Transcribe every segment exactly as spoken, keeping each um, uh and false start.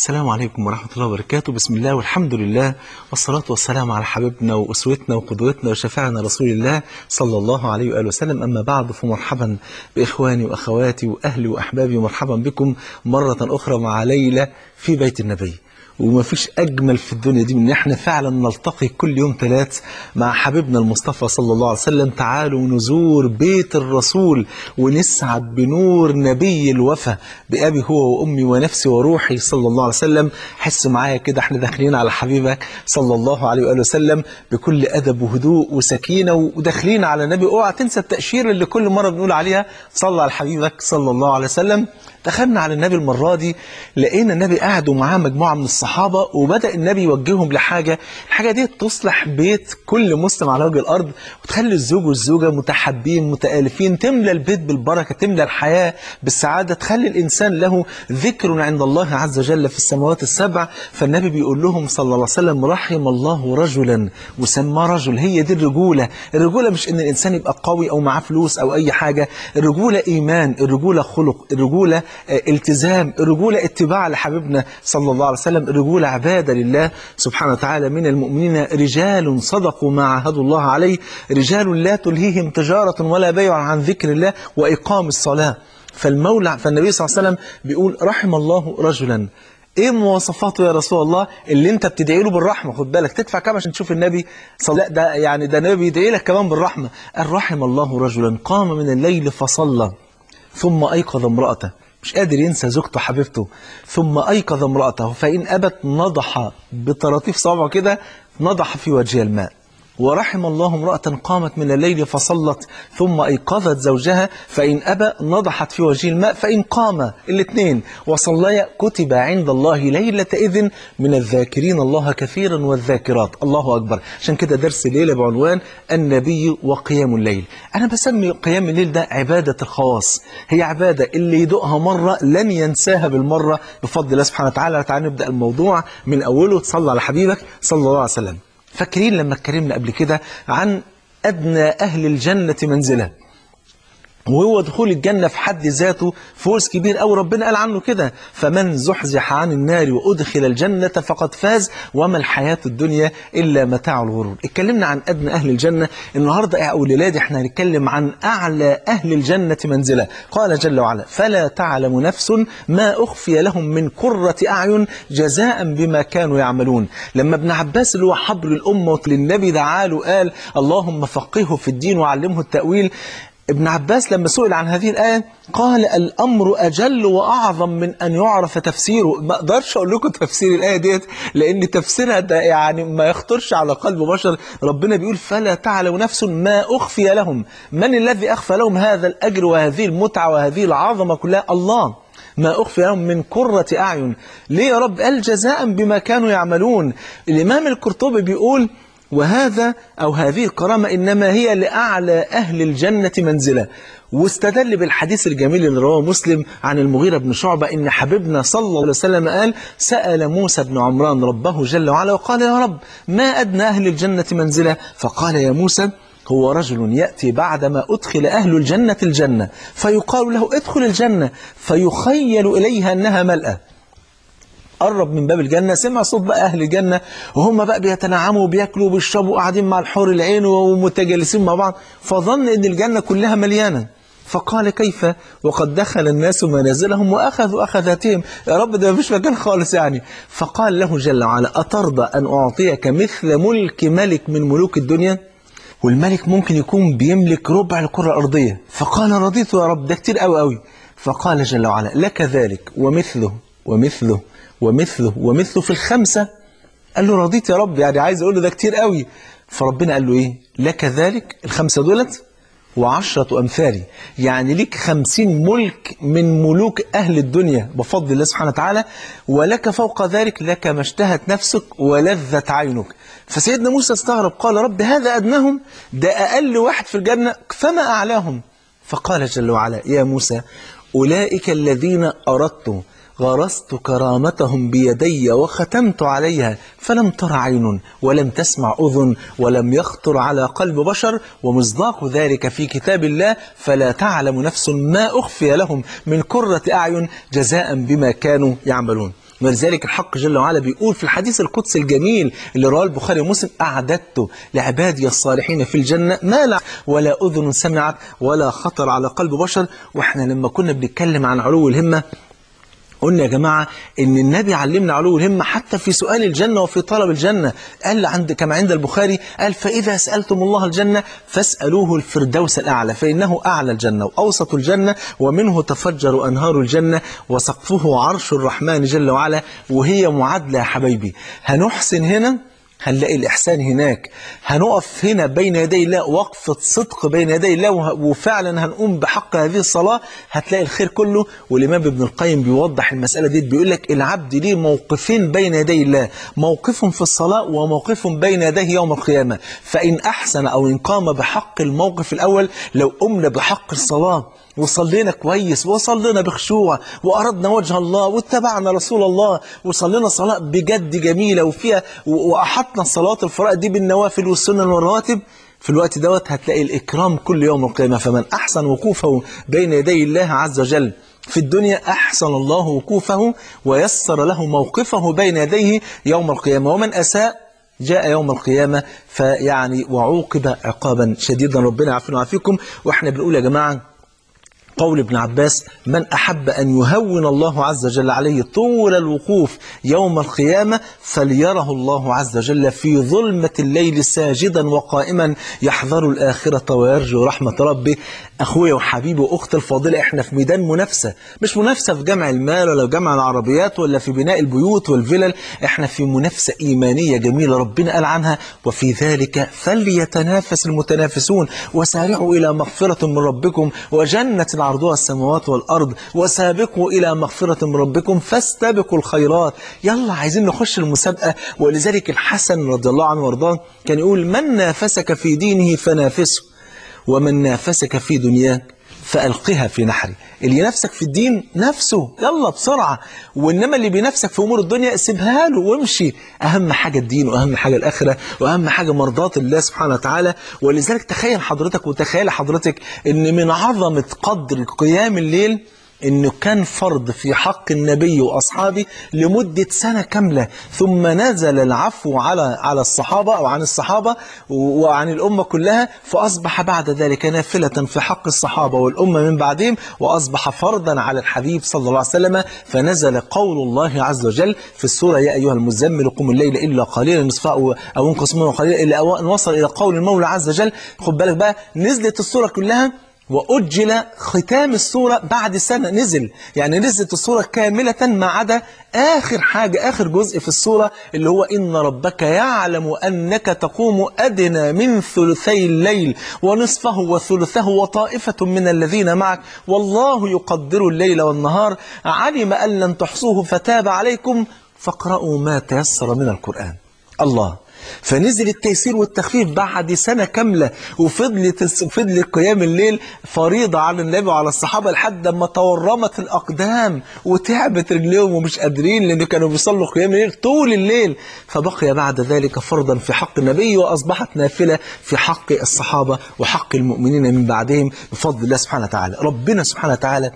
السلام عليكم ورحمة الله وبركاته. بسم الله والحمد لله والصلاة والسلام على حبيبنا وأسوتنا وقدوتنا وشفاعنا رسول الله صلى الله عليه وآله وسلم. أما بعد، فمرحبا بإخواني وأخواتي وأهلي وأحبابي، ومرحبا بكم مرة أخرى مع ليلة في بيت النبي. وما فيش أجمل في الدنيا دي من إن إحنا فعلا نلتقي كل يوم ثلاث مع حبيبنا المصطفى صلى الله عليه وسلم. تعالوا نزور بيت الرسول ونسعد بنور نبي الوفا بأبي هو وأمي ونفسي وروحي صلى الله عليه وسلم. حس معايا كده إحنا داخلين على حبيبك صلى الله عليه وآله وسلم بكل أدب وهدوء وسكينة، وداخلين على النبي. اوعى تنسى التأشيرة اللي كل مرة بنقول عليها، صلى على حبيبك صلى الله عليه وسلم. دخلنا على النبي المرة دي لقينا النبي قاعد ومعاه مجموعة من الصحابة، وبدأ النبي يوجههم لحاجة. الحاجة دي تصلح بيت كل مسلم على وجه الأرض، وتخلي الزوج والزوجة متحابين متآلفين، تملى البيت بالبركة، تملى الحياة بالسعادة، تخلي الإنسان له ذكر عند الله عز وجل في السماوات السبع. فالنبي بيقول لهم صلى الله عليه وسلم: رحم الله رجلا، وسمى رجل. هي دي الرجولة. الرجولة مش إن الإنسان يبقى قوي أو معاه فلوس أو أي حاجة. الرجولة إيمان، الرجولة خلق، الرجولة التزام، الرجولة اتباع لحبيبنا صلى الله عليه وسلم، الرجولة عبادة لله سبحانه وتعالى. من المؤمنين رجال صدقوا ما عاهدوا الله عليه، رجال لا تلهيهم تجارة ولا بيع عن ذكر الله وإقام الصلاة. فالمولى فالنبي صلى الله عليه وسلم بيقول: رحم الله رجلا. ايه مواصفاته يا رسول الله اللي انت بتدعي له بالرحمه؟ خد بالك، تدفع كام عشان تشوف النبي صلى. لا ده يعني ده النبي بيدعي لك كمان بالرحمه. قال: رحم الله رجلا قام من الليل فصلى ثم ايقظ امراته، مش قادر ينسى زوجته حبيبته، ثم أيقظ امرأته فإن أبت نضح بطراطيف صابعه كده، نضح في وجهها الماء. ورحم الله امرأة قامت من الليل فصلت ثم أيقظت زوجها فإن أبى نضحت في وجه الماء. فإن قام الاثنين وصليا كتب عند الله ليلة إذن من الذاكرين الله كثيرا والذاكرات. الله أكبر. عشان كده درس الليلة بعنوان النبي وقيام الليل. أنا بسمي قيام الليل ده عبادة الخواص. هي عبادة اللي يدوقها مرة لن ينساها بالمرة بفضل الله سبحانه وتعالى. تعالى نبدأ الموضوع من أوله. تصلى على حبيبك صلى الله عليه وسلم. فاكرين لما اتكلمنا قبل كده عن أدنى أهل الجنة منزلة، وهو دخول الجنة في حد ذاته فوز كبير أوي. ربنا قال عنه كده: فمن زحزح عن النار وأدخل الجنة فقد فاز وما الحياة الدنيا إلا متاع الغرور. اتكلمنا عن أدنى أهل الجنة. النهاردة يا أولاد احنا هنتكلم عن أعلى أهل الجنة منزلة. قال جل وعلا: فلا تعلم نفس ما أخفي لهم من قرة أعين جزاء بما كانوا يعملون. لما ابن عباس اللي هو حبر الأمة للنبي دعا له قال: اللهم فقهه في الدين وعلمه التأويل. ابن عباس لما سئل عن هذه الآية قال: الأمر أجل وأعظم من أن يعرف تفسيره. ما أقدرش أقول لكم تفسير الآية ديت لأن تفسيرها ده يعني ما يخطرش على قلب بشر. ربنا بيقول: فلا تعلم نفس ما أخفي لهم. من الذي أخفى لهم هذا الأجر وهذه المتعة وهذه العظمة كلها؟ الله. ما أخفي لهم من قرة أعين. ليه يا رب؟ قال: جزاء بما كانوا يعملون. الإمام القرطبي بيقول: وهذا أو هذه الكرامة إنما هي لأعلى أهل الجنة منزلة. واستدل بالحديث الجميل اللي رواه مسلم عن المغيرة بن شعبة إن حبيبنا صلى الله عليه وسلم قال: سأل موسى بن عمران ربه جل وعلا وقال: يا رب ما أدنى أهل الجنة منزلة؟ فقال: يا موسى هو رجل يأتي بعدما أدخل أهل الجنة الجنة فيقال له: ادخل الجنة، فيخيل إليها أنها ملأة. قرب من باب الجنة، سمع صوت بقى أهل الجنة وهم بقى بيتنعموا وبياكلوا وبيشربوا وقاعدين مع الحور العين ومتجالسين مع بعض، فظن إن الجنة كلها مليانة. فقال: كيف وقد دخل الناس منازلهم وأخذوا أخذاتهم؟ يا رب ده مفيش مكان خالص يعني. فقال له جل وعلا: أترضى أن أعطيك مثل ملك ملك من ملوك الدنيا؟ والملك ممكن يكون بيملك ربع الكرة الأرضية. فقال: رضيت يا رب، ده كتير قوي قوي. فقال جل وعلا: لك ذلك ومثله ومثله ومثله ومثله في الخمسة. قال له: رضيت يا رب، يعني عايز أقول له ده كتير قوي. فربنا قال له إيه؟ لك ذلك، الخمسة دولت وعشرة أمثالي، يعني ليك خمسين ملك من ملوك أهل الدنيا بفضل الله سبحانه وتعالى. ولك فوق ذلك لك ما اشتهت نفسك ولذت عينك. فسيدنا موسى استغرب قال: رب هذا أدناهم، ده أقل واحد في الجنة، فما أعلاهم؟ فقال جل وعلا: يا موسى أولئك الذين أردت غرست كرامتهم بيدي وختمت عليها فلم تر عين ولم تسمع أذن ولم يخطر على قلب بشر، ومصداق ذلك في كتاب الله: فلا تعلم نفس ما أخفي لهم من قرة أعين جزاء بما كانوا يعملون. ولذلك الحق جل وعلا بيقول في الحديث القدسي الجميل اللي رواه البخاري ومسلم: أعددت لعبادي الصالحين في الجنة ما لا ولا أذن سمعت ولا خطر على قلب بشر. وإحنا لما كنا بنتكلم عن علو الهمة قلنا يا جماعة إن النبي علمنا علو الهمة حتى في سؤال الجنة وفي طلب الجنة. قال عند كما عند البخاري قال: فإذا سألتم الله الجنة فاسألوه الفردوس الأعلى فإنه أعلى الجنة وأوسط الجنة ومنه تفجر أنهار الجنة وسقفه عرش الرحمن جل وعلا. وهي معادلة يا حبايبي، هنحسن هنا هنلاقي الإحسان هناك، هنقف هنا بين يدي الله وقفة صدق بين يدي الله وفعلا هنقوم بحق هذه الصلاة، هتلاقي الخير كله. والإمام ابن القيم بيوضح المسألة دي، بيقول لك العبد ليه موقفين بين يدي الله، موقف في الصلاة وموقف بين يديه يوم القيامة. فإن أحسن أو إن قام بحق الموقف الأول، لو قمنا بحق الصلاة وصلينا كويس وصلينا بخشوع وأردنا وجه الله واتبعنا رسول الله وصلينا صلاة بجد جميلة وفيها وأحطنا الصلاة الفرائض دي بالنوافل والسنن والرواتب، في الوقت دوت هتلاقي الإكرام كل يوم القيامة. فمن أحسن وقوفه بين يدي الله عز وجل في الدنيا أحسن الله وقوفه ويسر له موقفه بين يديه يوم القيامة. ومن أساء جاء يوم القيامة فيعني وعوقب عقابا شديدا. ربنا يعافينا ويعافيكم. وإحنا بنقول يا جماعة قول ابن عباس: من أحب أن يهون الله عز وجل عليه طول الوقوف يوم القيامة فليره الله عز وجل في ظلمة الليل ساجدا وقائما يحذر الآخرة ويرجو رحمة ربه. أخويا وحبيبي وأخت الفاضلة، إحنا في ميدان منافسة، مش منافسة في جمع المال ولا في جمع العربيات ولا في بناء البيوت والفلل، إحنا في منافسة إيمانية جميلة ربنا قال عنها: وفي ذلك فليتنافس المتنافسون وسارعوا إلى مغفرة من ربكم وجنة عرضها السماوات والأرض وسابقوا إلى مغفرة من ربكم فاستبقوا الخيرات. يلا عايزين نخش المسابقة. ولذلك الحسن رضي الله عنه وارضاه كان يقول: من نافسك في دينه فنافسه ومن نافسك في دنياك فألقها في نحري. اللي ينافسك في الدين نفسه يلا بسرعة، وإنما اللي بينافسك في أمور الدنيا سيبها له وامشي. أهم حاجة الدين وأهم حاجة الآخرة وأهم حاجة مرضاة الله سبحانه وتعالى. ولذلك تخيل حضرتك وتخيل حضرتك إن من عظمة قدر قيام الليل إنه كان فرض في حق النبي وأصحابه لمدة سنة كاملة، ثم نزل العفو على على الصحابة أو عن الصحابة وعن الأمة كلها، فأصبح بعد ذلك نافلة في حق الصحابة والأمة من بعدهم، وأصبح فرضا على الحبيب صلى الله عليه وسلم. فنزل قول الله عز وجل في السورة: يا أيها المزمل قم الليل إلا قليلا نصفه أو انقص منه قليلا، إلا أن وصل إلى قول المولى عز وجل. خد بالك بقى، نزلت السورة كلها وأجل ختام السورة بعد سنة نزل، يعني نزلت السورة كاملة ما عدا آخر حاجة، آخر جزء في السورة اللي هو: إن ربك يعلم أنك تقوم أدنى من ثلثي الليل ونصفه وثلثه وطائفة من الذين معك والله يقدر الليل والنهار علم أن لن تحصوه فتاب عليكم فاقرأوا ما تيسر من القرآن. الله. فنزل التيسير والتخفيف بعد سنة كاملة، وفضلت فضل قيام الليل فريضة على النبي وعلى الصحابة لحد ما تورمت الأقدام وتعبت رجليهم ومش قادرين، لأن كانوا بيصلوا قيام الليل طول الليل. فبقي بعد ذلك فرضا في حق النبي وأصبحت نافلة في حق الصحابة وحق المؤمنين من بعدهم بفضل الله سبحانه وتعالى. ربنا سبحانه وتعالى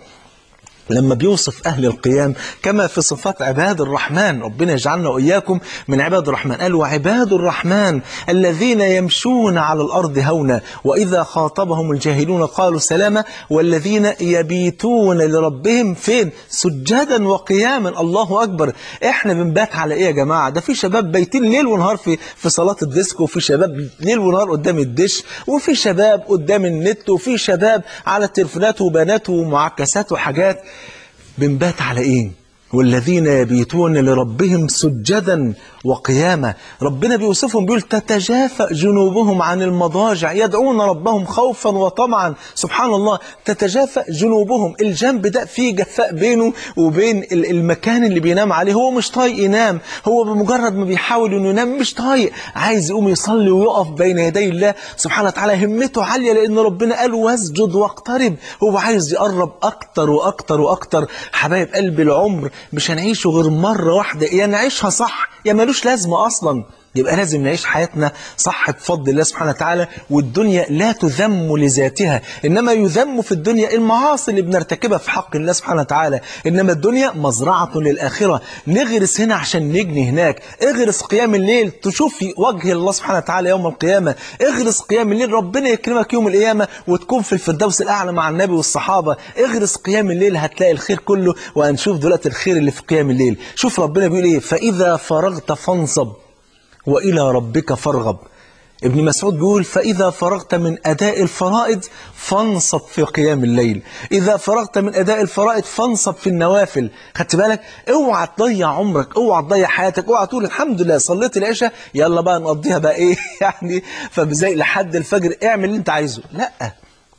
لما بيوصف أهل القيام كما في صفات عباد الرحمن، ربنا يجعلنا وإياكم من عباد الرحمن، قال: وعباد الرحمن الذين يمشون على الأرض هونا وإذا خاطبهم الجاهلون قالوا سلاما والذين يبيتون لربهم فين؟ سجدا وقياما. الله أكبر. إحنا بنبات على إيه يا جماعة؟ ده في شباب بيتين ليل ونهار في في صلاة الديسكو، وفي شباب ليل ونهار قدام الدش، وفي شباب قدام النت، وفي شباب على التليفونات وبنات ومعكسات وحاجات. بنبات على ايه؟ والذين يبيتون لربهم سجدا وقياما. ربنا بيوصفهم بيقول: تتجافى جنوبهم عن المضاجع يدعون ربهم خوفا وطمعا. سبحان الله، تتجافى جنوبهم. الجنب ده فيه جفاء بينه وبين المكان اللي بينام عليه، هو مش طايق ينام، هو بمجرد ما بيحاول انه ينام مش طايق، عايز يقوم يصلي ويقف بين يدي الله سبحانه وتعالى. همته عالية لان ربنا قال: واسجد واقترب. هو عايز يقرب اكتر واكتر واكتر. حبايب قلب، العمر مش هنعيشه غير مرة واحدة، يا نعيشها صح يا ملوش لازمة أصلا. يبقى لازم نعيش حياتنا صح بفضل الله سبحانه وتعالى. والدنيا لا تذم لذاتها، إنما يذم في الدنيا المعاصي اللي بنرتكبها في حق الله سبحانه وتعالى. إنما الدنيا مزرعة للآخرة، نغرس هنا عشان نجني هناك. اغرس قيام الليل تشوف وجه الله سبحانه وتعالى يوم القيامة، اغرس قيام الليل ربنا يكرمك يوم القيامة وتكون في الفردوس الأعلى مع النبي والصحابة. اغرس قيام الليل هتلاقي الخير كله. وهنشوف دلوقتي الخير اللي في قيام الليل. شوف ربنا بيقول إيه: فإذا فرغت فانصب وإلى ربك فارغب. ابن مسعود بيقول: فإذا فرغت من أداء الفرائض فانصب في قيام الليل، إذا فرغت من أداء الفرائض فانصب في النوافل. خدت بالك؟ اوعى تضيع عمرك، اوعى تضيع حياتك، اوعى تقول الحمد لله صليت العشاء يلا بقى نقضيها بقى ايه يعني فبزي لحد الفجر. اعمل اللي انت عايزه. لا،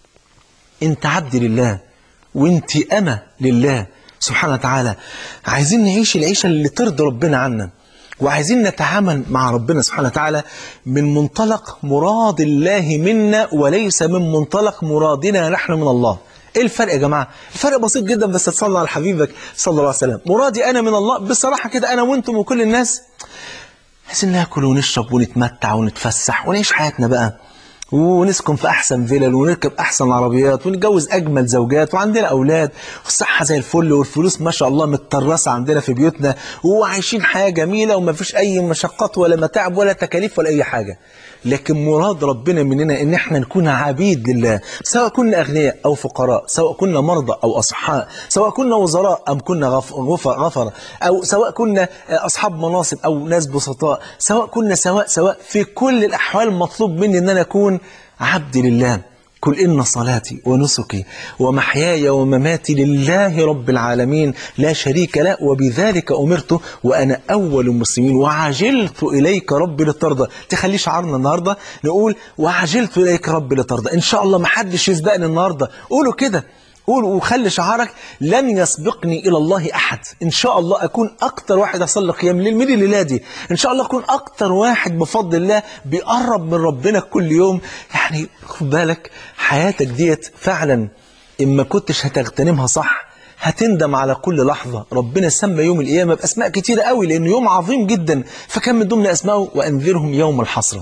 انت عبد لله وانت أمة لله سبحانه وتعالى. عايزين نعيش العيشة اللي ترضي ربنا عنا، وعايزين نتعامل مع ربنا سبحانه وتعالى من منطلق مراد الله منا وليس من منطلق مرادنا نحن من الله. ايه الفرق يا جماعة؟ الفرق بسيط جدا، بس تصلى على حبيبك صلى الله عليه وسلم. مرادي انا من الله بصراحة كده، انا وانتم وكل الناس عايزين ناكل ونشرب ونتمتع ونتفسح ونعيش حياتنا بقى، ونسكن في أحسن فيلل ونركب أحسن عربيات ونتجوز أجمل زوجات وعندنا أولاد والصحة زي الفل والفلوس ما شاء الله متطرسة عندنا في بيوتنا وعايشين حياة جميلة وما فيش أي مشقات ولا متاعب ولا تكاليف ولا أي حاجة. لكن مراد ربنا مننا إن احنا نكون عبيد لله، سواء كنا أغنياء أو فقراء، سواء كنا مرضى أو أصحاء، سواء كنا وزراء أم كنا غفر, غفر أو سواء كنا أصحاب مناصب أو ناس بسطاء، سواء كنا سواء سواء في كل الأحوال مطلوب مني إن أنا أكون عبد لله. قل إن صلاتي ونسكي ومحياي ومماتي لله رب العالمين لا شريك له وبذلك أمرت وأنا أول المسلمين وعجلت إليك رب لترضى. تخلي شعارنا النهاردة نقول وعجلت إليك رب لترضى. إن شاء الله ما حدش يسبقني النهاردة. قولوا كده، قول وخلي شعارك لن يسبقني إلى الله أحد. إن شاء الله أكون أكتر واحد أصلي قيام الليل من الليلة دي. إن شاء الله أكون أكتر واحد بفضل الله بيقرب من ربنا كل يوم. يعني خد بالك حياتك ديت فعلا إن ما كنتش هتغتنمها صح هتندم على كل لحظة. ربنا سمى يوم القيامة بأسماء كتيرة قوي لأنه يوم عظيم جدا، فكان من ضمن أسمائه وأنذرهم يوم الحسرة.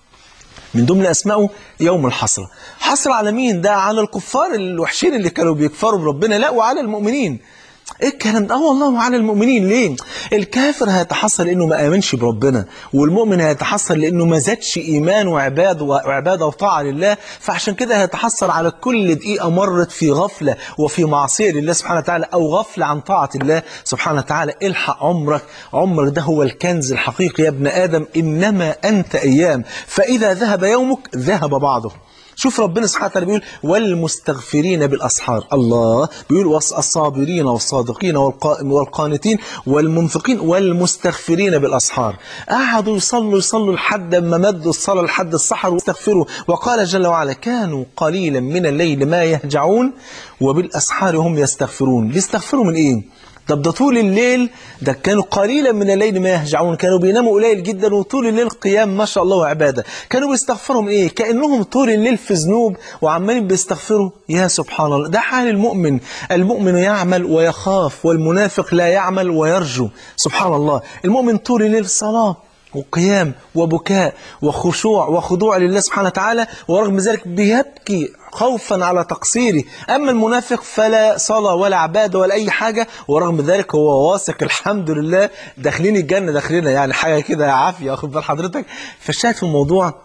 من ضمن أسمائه يوم الحسرة. حسرة على مين؟ ده على الكفار الوحشين اللي كانوا بيكفروا بربنا، لا وعلى المؤمنين. ايه الكلام ده؟ اه والله وعلى المؤمنين. ليه؟ الكافر هيتحسر لانه ما امنش بربنا، والمؤمن هيتحسر لانه ما زادش ايمان وعباد وعباده وطاعه لله، فعشان كده هيتحسر على كل دقيقه مرت في غفله وفي معصيه لله سبحانه وتعالى او غفله عن طاعه الله سبحانه وتعالى. الحق عمرك، عمرك ده هو الكنز الحقيقي يا ابن ادم، انما انت ايام، فاذا ذهب يومك ذهب بعضه. شوف ربنا سبحانه وتعالى بيقول والمستغفرين بالأسحار. الله بيقول والصابرين والصادقين والقانتين والمنفقين والمستغفرين بالأسحار. قعدوا يصلوا يصلوا لحد ما مدوا الصلاة لحد السحر واستغفروا. وقال جل وعلا كانوا قليلا من الليل ما يهجعون وبالأسحار هم يستغفرون. بيستغفروا من إيه؟ طب ده طول الليل، ده كانوا قليلا من الليل ما يهجعون، كانوا بيناموا قليل جدا وطول الليل قيام ما شاء الله وعبادة. كانوا بيستغفروا من ايه؟ كأنهم طول الليل في ذنوب وعمالين بيستغفروا. يا سبحان الله، ده حال المؤمن. المؤمن يعمل ويخاف والمنافق لا يعمل ويرجو. سبحان الله، المؤمن طول الليل صلاة وقيام وبكاء وخشوع وخضوع لله سبحانه وتعالى، ورغم ذلك بيبكي خوفا على تقصيره. أما المنافق فلا صلاة ولا عبادة ولا أي حاجة، ورغم ذلك هو واثق الحمد لله داخلين الجنة داخلنا، يعني حاجة كده عافية. واخد بال حضرتك؟ فالشاهد في الموضوع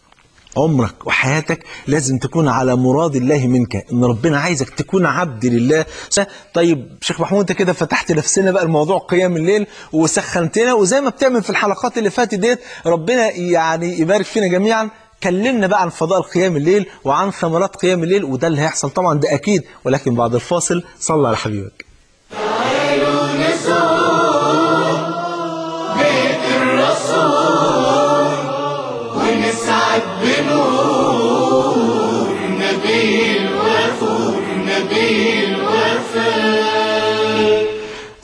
عمرك وحياتك لازم تكون على مراد الله منك، ان ربنا عايزك تكون عبد لله. طيب شيخ محمود انت كده فتحت نفسنا بقى الموضوع قيام الليل وسخنتنا، وزي ما بتعمل في الحلقات اللي فاتت ديت ربنا يعني يبارك فينا جميعا. كلمنا بقى عن فضائل قيام الليل وعن ثمرات قيام الليل، وده اللي هيحصل طبعا ده اكيد، ولكن بعد الفاصل صلى على حبيبك. تعالوا نزور بيت الرسول ونسعد بنور نبي الوفور نبي الوفاء.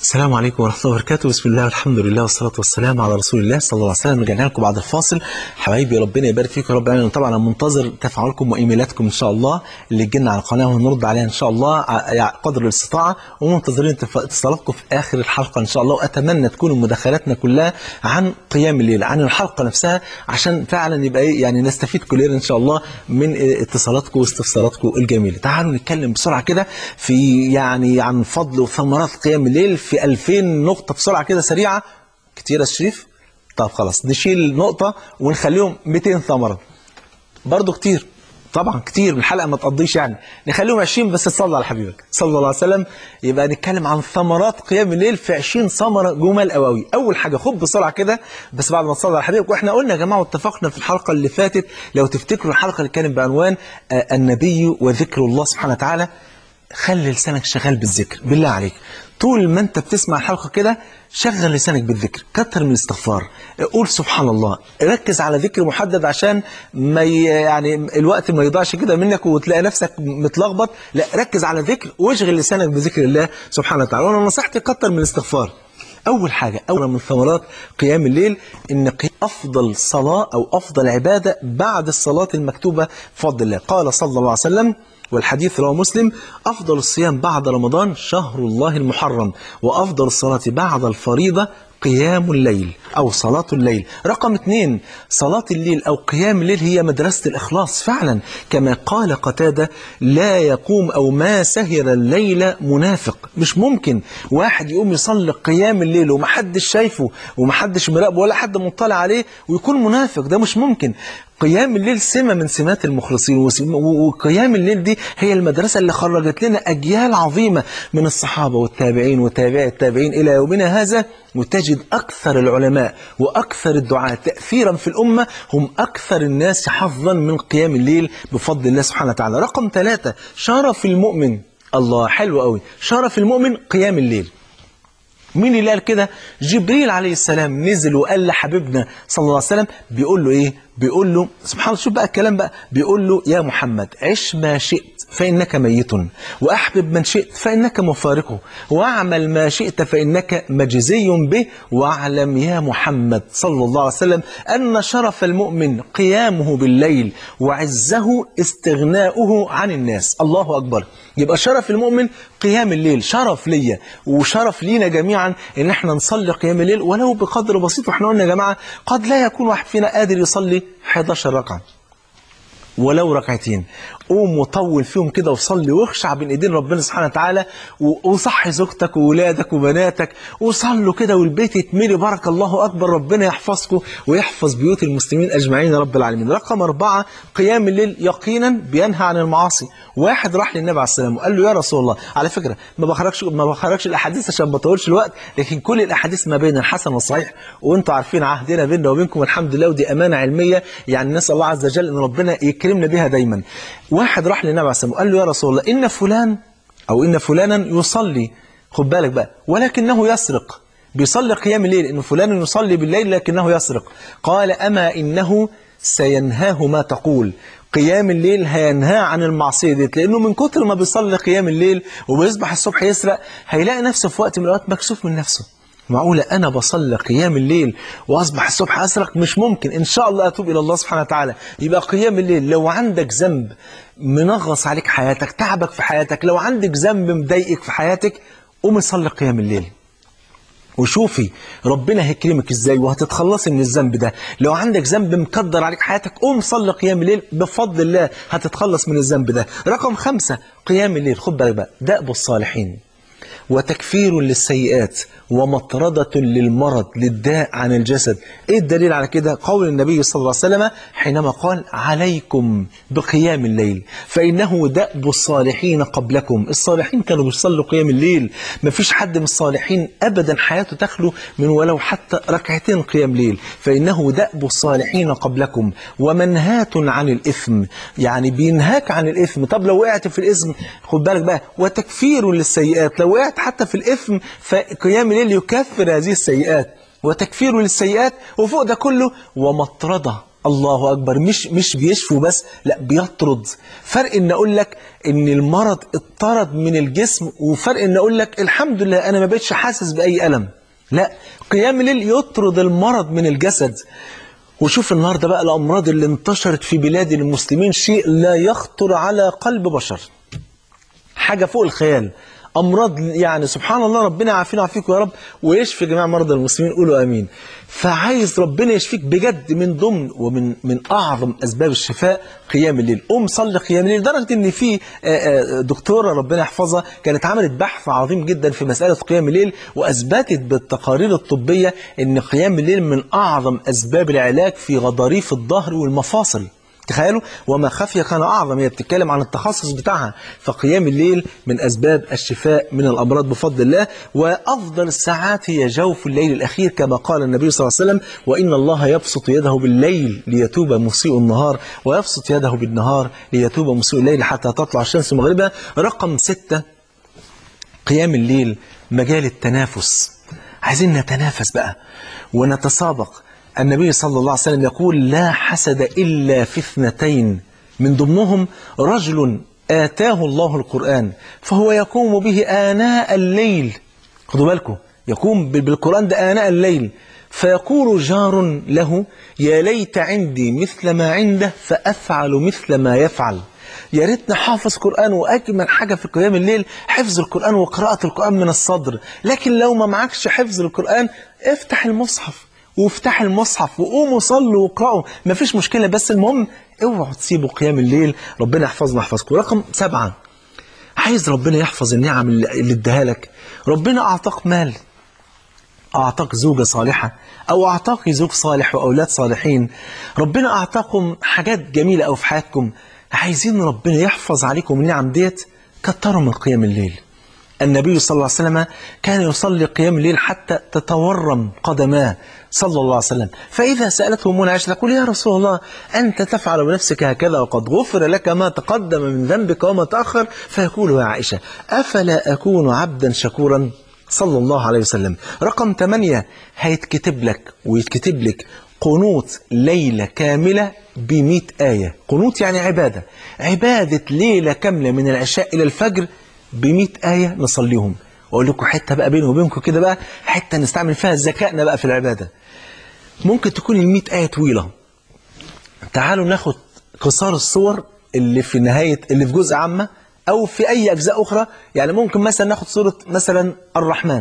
السلام عليكم ورحمة الله وبركاته. بسم الله والحمد لله والصلاة والسلام على رسول الله صلى الله عليه وسلم. رجعنا لكم بعد الفاصل. حبايبي ربنا يبارك فيكم يا رب العالمين. طبعا انا منتظر تفاعلكم وايميلاتكم ان شاء الله اللي تجينا على القناة ونرد عليها ان شاء الله قدر الاستطاعة، ومنتظرين اتصالاتكم في اخر الحلقة ان شاء الله. واتمنى تكون مداخلاتنا كلها عن قيام الليل، عن الحلقة نفسها، عشان فعلا يبقى ايه يعني نستفيد كلنا ان شاء الله من اتصالاتكم واستفساراتكم الجميلة. تعالوا نتكلم بسرعة كده في يعني عن فضل وثمرات قيام الليل في ألفين نقطة بسرعة كده سريعة. كتير يا شريف؟ طب خلاص نشيل نقطة ونخليهم مئتين ثمرة. برضو كتير طبعا، كتير الحلقة ما تقضيش يعني، نخليهم عشرين بس تصلي على حبيبك صلى الله عليه وسلم. يبقى نتكلم عن ثمرات قيام الليل في عشرين ثمرة جمل قوي. أول حاجة خد بسرعة كده بس بعد ما تصلي على حبيبك. وإحنا قلنا يا جماعة واتفقنا في الحلقة اللي فاتت، لو تفتكروا الحلقة اللي كانت بعنوان آه النبي وذكر الله سبحانه وتعالى، خلي لسانك شغال بالذكر. بالله عليك طول ما انت بتسمع الحلقة كده شغل لسانك بالذكر، كتر من الاستغفار، قول سبحان الله، ركز على ذكر محدد عشان ما يعني الوقت ما يضيعش كده منك وتلاقي نفسك متلخبط. لا، ركز على ذكر واشغل لسانك بذكر الله سبحانه وتعالى. وانا نصيحتي كتر من الاستغفار. أول حاجة، أول من ثمرات قيام الليل إن أفضل صلاة أو أفضل عبادة بعد الصلاة المكتوبة بفضل الله. قال صلى الله عليه وسلم، والحديث رواه مسلم: أفضل الصيام بعد رمضان شهر الله المحرم، وأفضل الصلاة بعد الفريضة قيام الليل أو صلاة الليل. رقم اثنين، صلاة الليل أو قيام الليل هي مدرسة الإخلاص فعلا، كما قال قتادة: لا يقوم أو ما سهر الليل منافق. مش ممكن واحد يقوم يصلي قيام الليل ومحدش شايفه ومحدش مراقبه ولا حد مطلع عليه ويكون منافق، ده مش ممكن. قيام الليل سمة من سمات المخلصين، وقيام الليل دي هي المدرسة اللي خرجت لنا أجيال عظيمة من الصحابة والتابعين وتابعي التابعين إلى يومنا هذا. وتجد أكثر العلماء وأكثر الدعاة تأثيرا في الأمة هم أكثر الناس حظا من قيام الليل بفضل الله سبحانه وتعالى. رقم ثلاثة، شرف المؤمن. الله، حلو قوي، شرف المؤمن قيام الليل. مين اللي قال كده؟ جبريل عليه السلام نزل وقال لحبيبنا صلى الله عليه وسلم، بيقول له ايه؟ بيقول له سبحان الله، شوف بقى الكلام بقى، بيقول له: يا محمد عش ما شئت فإنك ميت، وأحبب من شئت فإنك مفارقه، واعمل ما شئت فإنك مجزي به، واعلم يا محمد صلى الله عليه وسلم أن شرف المؤمن قيامه بالليل، وعزه استغناؤه عن الناس. الله أكبر. يبقى شرف المؤمن قيام الليل، شرف ليا وشرف لينا جميعا ان احنا نصلي قيام الليل ولو بقدر بسيط. واحنا قلنا يا جماعة قد لا يكون واحد فينا قادر يصلي إحدى عشرة ركعة، ولو ركعتين قوم وطول فيهم كده وصلي واخشع بين ايدين ربنا سبحانه وتعالى، وصحي زوجتك وولادك وبناتك وصلوا كده والبيت يتملي بارك الله اكبر. ربنا يحفظكم ويحفظ بيوت المسلمين اجمعين يا رب العالمين. رقم أربعة، قيام الليل يقينا بينهى عن المعاصي. واحد راح للنبي عليه السلام وقال له: يا رسول الله، على فكره ما بخرجش ما بخرجش الاحاديث عشان ما اطولش الوقت، لكن كل الاحاديث ما بين الحسن والصحيح، وانتم عارفين عهدنا بيننا وبينكم الحمد لله، ودي امانه علميه يعني نسال الله عز وجل ان ربنا يكرمنا بها دايما. واحد راح للنبي عليه السلام وقال له: يا رسول الله، إن فلان أو إن فلانا يصلي، خد بالك بقى، ولكنه يسرق. بيصلي قيام الليل، إن فلان يصلي بالليل لكنه يسرق. قال: أما إنه سينهاه ما تقول. قيام الليل هينهاه عن المعصية دي، لأنه من كتر ما بيصلي قيام الليل وبيصبح الصبح يسرق هيلاقي نفسه في وقت من الأوقات مكسوف من نفسه. معقولة أنا بصلي قيام الليل وأصبح الصبح أسرق؟ مش ممكن. إن شاء الله أتوب إلى الله سبحانه وتعالى. يبقى قيام الليل، لو عندك ذنب منغص عليك حياتك، تعبك في حياتك، لو عندك ذنب مضايقك في حياتك، قوم صلي قيام الليل وشوفي ربنا هيكرمك ازاي وهتتخلصي من الذنب ده. لو عندك ذنب مكدر عليك حياتك، قوم صلي قيام الليل، بفضل الله هتتخلص من الذنب ده. رقم خمسة، قيام الليل، خد بالك بقى، دأب الصالحين وتكفير للسيئات ومطردة للمرض للداء عن الجسد. ايه الدليل على كده؟ قول النبي صلى الله عليه وسلم حينما قال: عليكم بقيام الليل فإنه دأب الصالحين قبلكم. الصالحين كانوا بيصلوا قيام الليل، مفيش حد من الصالحين أبدا حياته تخلو من ولو حتى ركعتين قيام ليل. فإنه دأب الصالحين قبلكم ومنهاة عن الإثم، يعني بينهاك عن الإثم. طب لو وقعت في الإثم، خد بالك بقى، وتكفير للسيئات، لو وقعت حتى في الإثم فقيام الليل يكفر هذه السيئات وتكفير للسيئات. وفوق ده كله ومطردة، الله أكبر. مش مش بيشفوا بس، لا بيطرد. فرق إن أقول لك إن المرض اطرد من الجسم، وفرق إن أقول لك الحمد لله أنا ما بقتش حاسس بأي ألم. لا، قيام الليل يطرد المرض من الجسد. وشوف النهاردة بقى الأمراض اللي انتشرت في بلاد المسلمين شيء لا يخطر على قلب بشر، حاجة فوق الخيال. أمراض يعني سبحان الله، ربنا يعافينا ويعافيكم يا رب ويشفي جميع مرضى المسلمين، قولوا آمين. فعايز ربنا يشفيك بجد، من ضمن ومن من أعظم أسباب الشفاء قيام الليل. قوم صلي قيام الليل. لدرجة إن في دكتورة ربنا يحفظها كانت عملت بحث عظيم جدا في مسألة قيام الليل، وأثبتت بالتقارير الطبية إن قيام الليل من أعظم أسباب العلاج في غضاريف الظهر والمفاصل. تخيلوا، وما خفي كان أعظم. هي بتتكلم عن التخصص بتاعها. فقيام الليل من أسباب الشفاء من الأمراض بفضل الله. وأفضل الساعات هي جوف الليل الأخير، كما قال النبي صلى الله عليه وسلم: وإن الله يبسط يده بالليل ليتوب مسيء النهار، ويبسط يده بالنهار ليتوب مسيء الليل حتى تطلع الشمس مغربها. رقم ستة، قيام الليل مجال التنافس. عايزين نتنافس بقى ونتسابق. النبي صلى الله عليه وسلم يقول: لا حسد إلا في اثنتين، من ضمنهم رجل آتاه الله القرآن فهو يقوم به آناء الليل. خدوا بالكم، يقوم بالقرآن ده آناء الليل، فيقول جار له: يا ليت عندي مثل ما عنده فأفعل مثل ما يفعل. يا ريتني حافظ قرآن. وأجمل حاجة في قيام الليل حفظ القرآن وقراءة القرآن من الصدر. لكن لو ما معكش حفظ القرآن، افتح المصحف وافتح المصحف وقوموا صلوا واقرأوا، مفيش مشكلة. بس المهم اوعوا تسيبوا قيام الليل. ربنا يحفظنا يحفظكم. رقم سبعة، عايز ربنا يحفظ النعم اللي اداها لك. ربنا أعطاك مال، أعطاك زوجة صالحة، أو أعطاك زوج صالح وأولاد صالحين. ربنا أعطاكم حاجات جميلة أو في حياتكم. عايزين ربنا يحفظ عليكم النعم ديت، كتروا من قيام الليل. النبي صلى الله عليه وسلم كان يصلي قيام الليل حتى تتورم قدماه صلى الله عليه وسلم. فإذا سألته أمنا عائشة تقول: يا رسول الله، أنت تفعل بنفسك هكذا وقد غفر لك ما تقدم من ذنبك وما تأخر؟ فيقول: يا عائشة، أفلا أكون عبدا شكورا؟ صلى الله عليه وسلم. رقم ثمانية، هيتكتب لك ويتكتب لك قنوت ليلة كاملة بمئة آية. قنوت يعني عبادة، عبادة ليلة كاملة من العشاء إلى الفجر بمئة آية نصليهم. وأقول لكم حتة بقى بيني وبينكم كده بقى، حتة نستعمل فيها ذكائنا بقى في العبادة. ممكن تكون المئة آية طويلة. تعالوا ناخد قصار الصور اللي في نهاية، اللي في جزء عامة أو في أي أجزاء أخرى. يعني ممكن مثلا ناخد سورة مثلا الرحمن،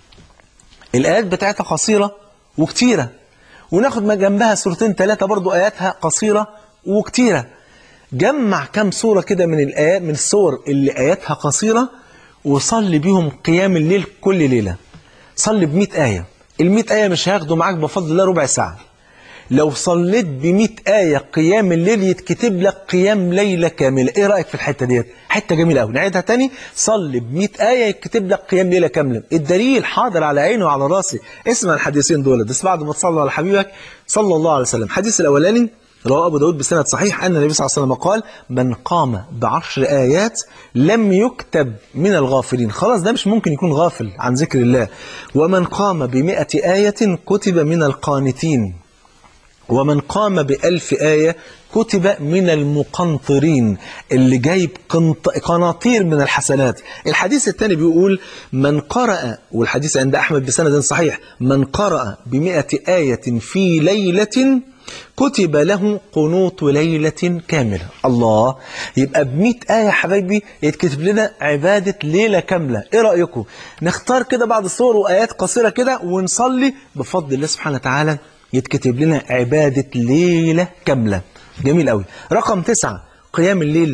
الآيات بتاعتها قصيرة وكتيرة، وناخد ما جنبها سورتين ثلاثة برضو آياتها قصيرة وكتيرة. جمع كم سورة كده من الآيات، من السور اللي آياتها قصيرة، وصلي بيهم قيام الليل كل ليلة. صلي بمئة آية. المئة آية مش هياخدوا معاك بفضل الله ربع ساعة. لو صليت بمئة آية قيام الليل يتكتب لك قيام ليلة كاملة. ايه رأيك في الحتة ديت؟ حتة جميلة قوي. نعيدها تاني: صلي بمئة آية يتكتب لك قيام ليلة كاملة. الدليل حاضر على عيني وعلى راسي. اسمع الحديثين دول بس بعد ما تصلي على حبيبك صلى الله عليه وسلم. الحديث الأولاني رواه أبو داود بسند صحيح أن النبي صلى الله عليه وسلم قال: من قام بعشر آيات لم يكتب من الغافلين. خلاص ده مش ممكن يكون غافل عن ذكر الله. ومن قام بمئة آية كتب من القانتين. ومن قام بألف آية كتب من المقنطرين، اللي جايب قناطير من الحسنات. الحديث الثاني بيقول: من قرأ، والحديث عند أحمد بسند صحيح، من قرأ بمئة آية في ليلة كتب له قنوت ليلة كاملة. الله، يبقى بمئة آية حبايبي يتكتب لنا عبادة ليلة كاملة. ايه رأيكم نختار كده بعض الصور وآيات قصيرة كده ونصلي بفضل الله سبحانه وتعالى يتكتب لنا عبادة ليلة كاملة. جميل قوي. رقم تسعة، قيام الليل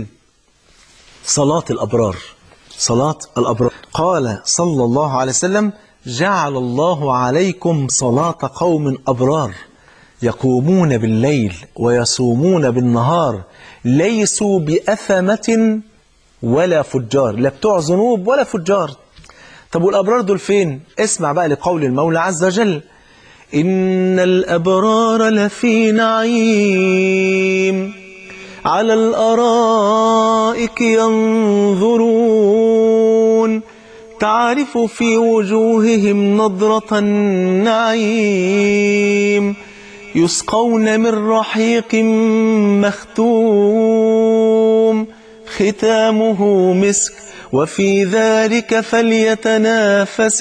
صلاة الأبرار. صلاة الأبرار. قال صلى الله عليه وسلم: جعل الله عليكم صلاة قوم أبرار يقومون بالليل ويصومون بالنهار ليسوا بأثمة ولا فجار. لا بتوع ذنوب ولا فجار. طب والأبرار دول فين؟ اسمع بقى لقول المولى عز وجل: إن الأبرار لفي نعيم على الأرائك ينظرون تعرف في وجوههم نضرة النعيم يسقون من رحيق مختوم ختامه مسك وفي ذلك فليتنافس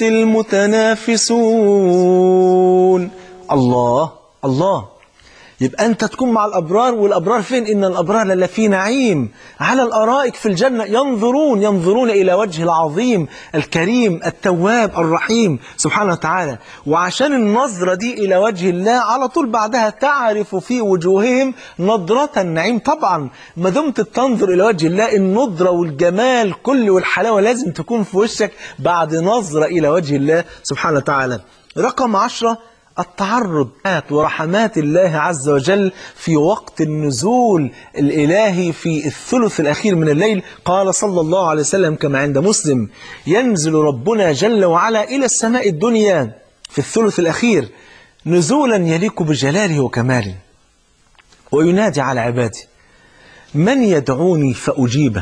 المتنافسون. الله الله. يبقى أنت تكون مع الأبرار، والأبرار فين؟ إن الأبرار لفي نعيم على الأرائك في الجنة، ينظرون ينظرون إلى وجه العظيم الكريم التواب الرحيم سبحانه وتعالى. وعشان النظرة دي إلى وجه الله على طول بعدها تعرف في وجوههم نظرة النعيم. طبعا ما دمت تنظر إلى وجه الله، النضرة والجمال كل والحلاوة لازم تكون في وشك بعد نظرة إلى وجه الله سبحانه وتعالى. رقم عشرة، التعرض ورحمات الله عز وجل في وقت النزول الإلهي في الثلث الأخير من الليل. قال صلى الله عليه وسلم كما عند مسلم: ينزل ربنا جل وعلا إلى السماء الدنيا في الثلث الأخير نزولا يليق بجلاله وكماله، وينادي على عباده: من يدعوني فأجيبه،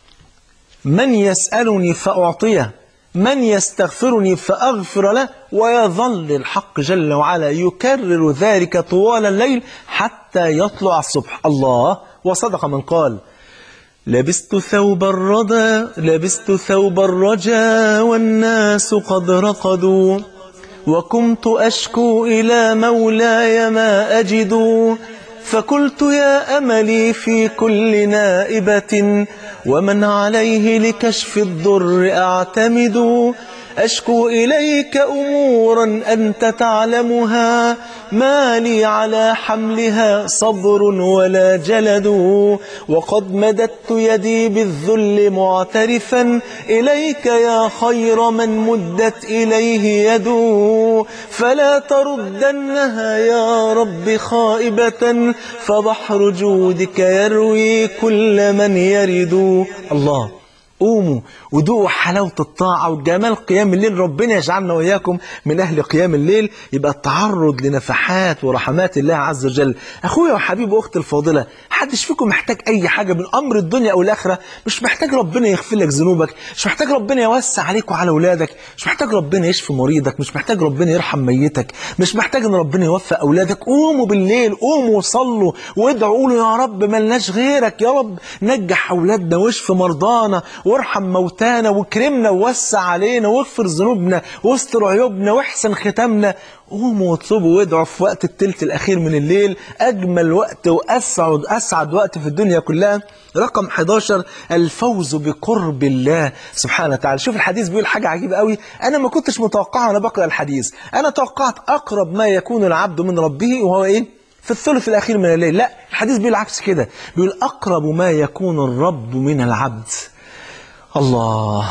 من يسألني فأعطيه، من يستغفرني فأغفر له. ويظل الحق جل وعلا يكرر ذلك طوال الليل حتى يطلع الصبح. الله. وصدق من قال: لبست ثوب الردى لبست ثوب الرجا والناس قد رقدوا، وكنت أشكو إلى مولاي ما أجد، فقلت يا أملي في كل نائبة، ومن عليه لكشف الضر أعتمد، أشكو إليك أمورا أنت تعلمها، ما لي على حملها صبر ولا جلد، وقد مددت يدي بالذل معترفا إليك يا خير من مدت إليه يد، فلا تردنها يا رب خائبة، فبحر جودك يروي كل من يرد. الله. قوموا ودوقوا حلاوة الطاعة وجمال قيام الليل. ربنا يجعلنا وإياكم من أهل قيام الليل. يبقى التعرض لنفحات ورحمات الله عز وجل. أخويا وحبيبي وأختي الفاضلة، حدش فيكم محتاج أي حاجة من أمر الدنيا أو الآخرة. مش محتاج ربنا يغفر لك ذنوبك، مش محتاج ربنا يوسع عليك وعلى أولادك، مش محتاج ربنا يشفي مريضك، مش محتاج ربنا يرحم ميتك، مش محتاج أن ربنا يوفق أولادك. قوموا بالليل، قوموا وصلوا وادعوا، قولوا يا رب ملناش غيرك، يا رب نجح أولادنا واشفي مرضانا وارحم موتانا واكرمنا ووسع علينا واغفر ذنوبنا واستر عيوبنا واحسن ختامنا. قوموا واطلبوا وادعوا في وقت الثلث الأخير من الليل، أجمل وقت وأسعد أسعد وقت في الدنيا كلها. رقم حداشر، الفوز بقرب الله سبحانه وتعالى. شوف الحديث بيقول حاجة عجيبة قوي، أنا ما كنتش متوقعها وأنا بقرأ الحديث. أنا توقعت أقرب ما يكون العبد من ربه وهو إيه؟ في الثلث الأخير من الليل. لا، الحديث بيقول عكس كده، بيقول أقرب ما يكون الرب من العبد. الله.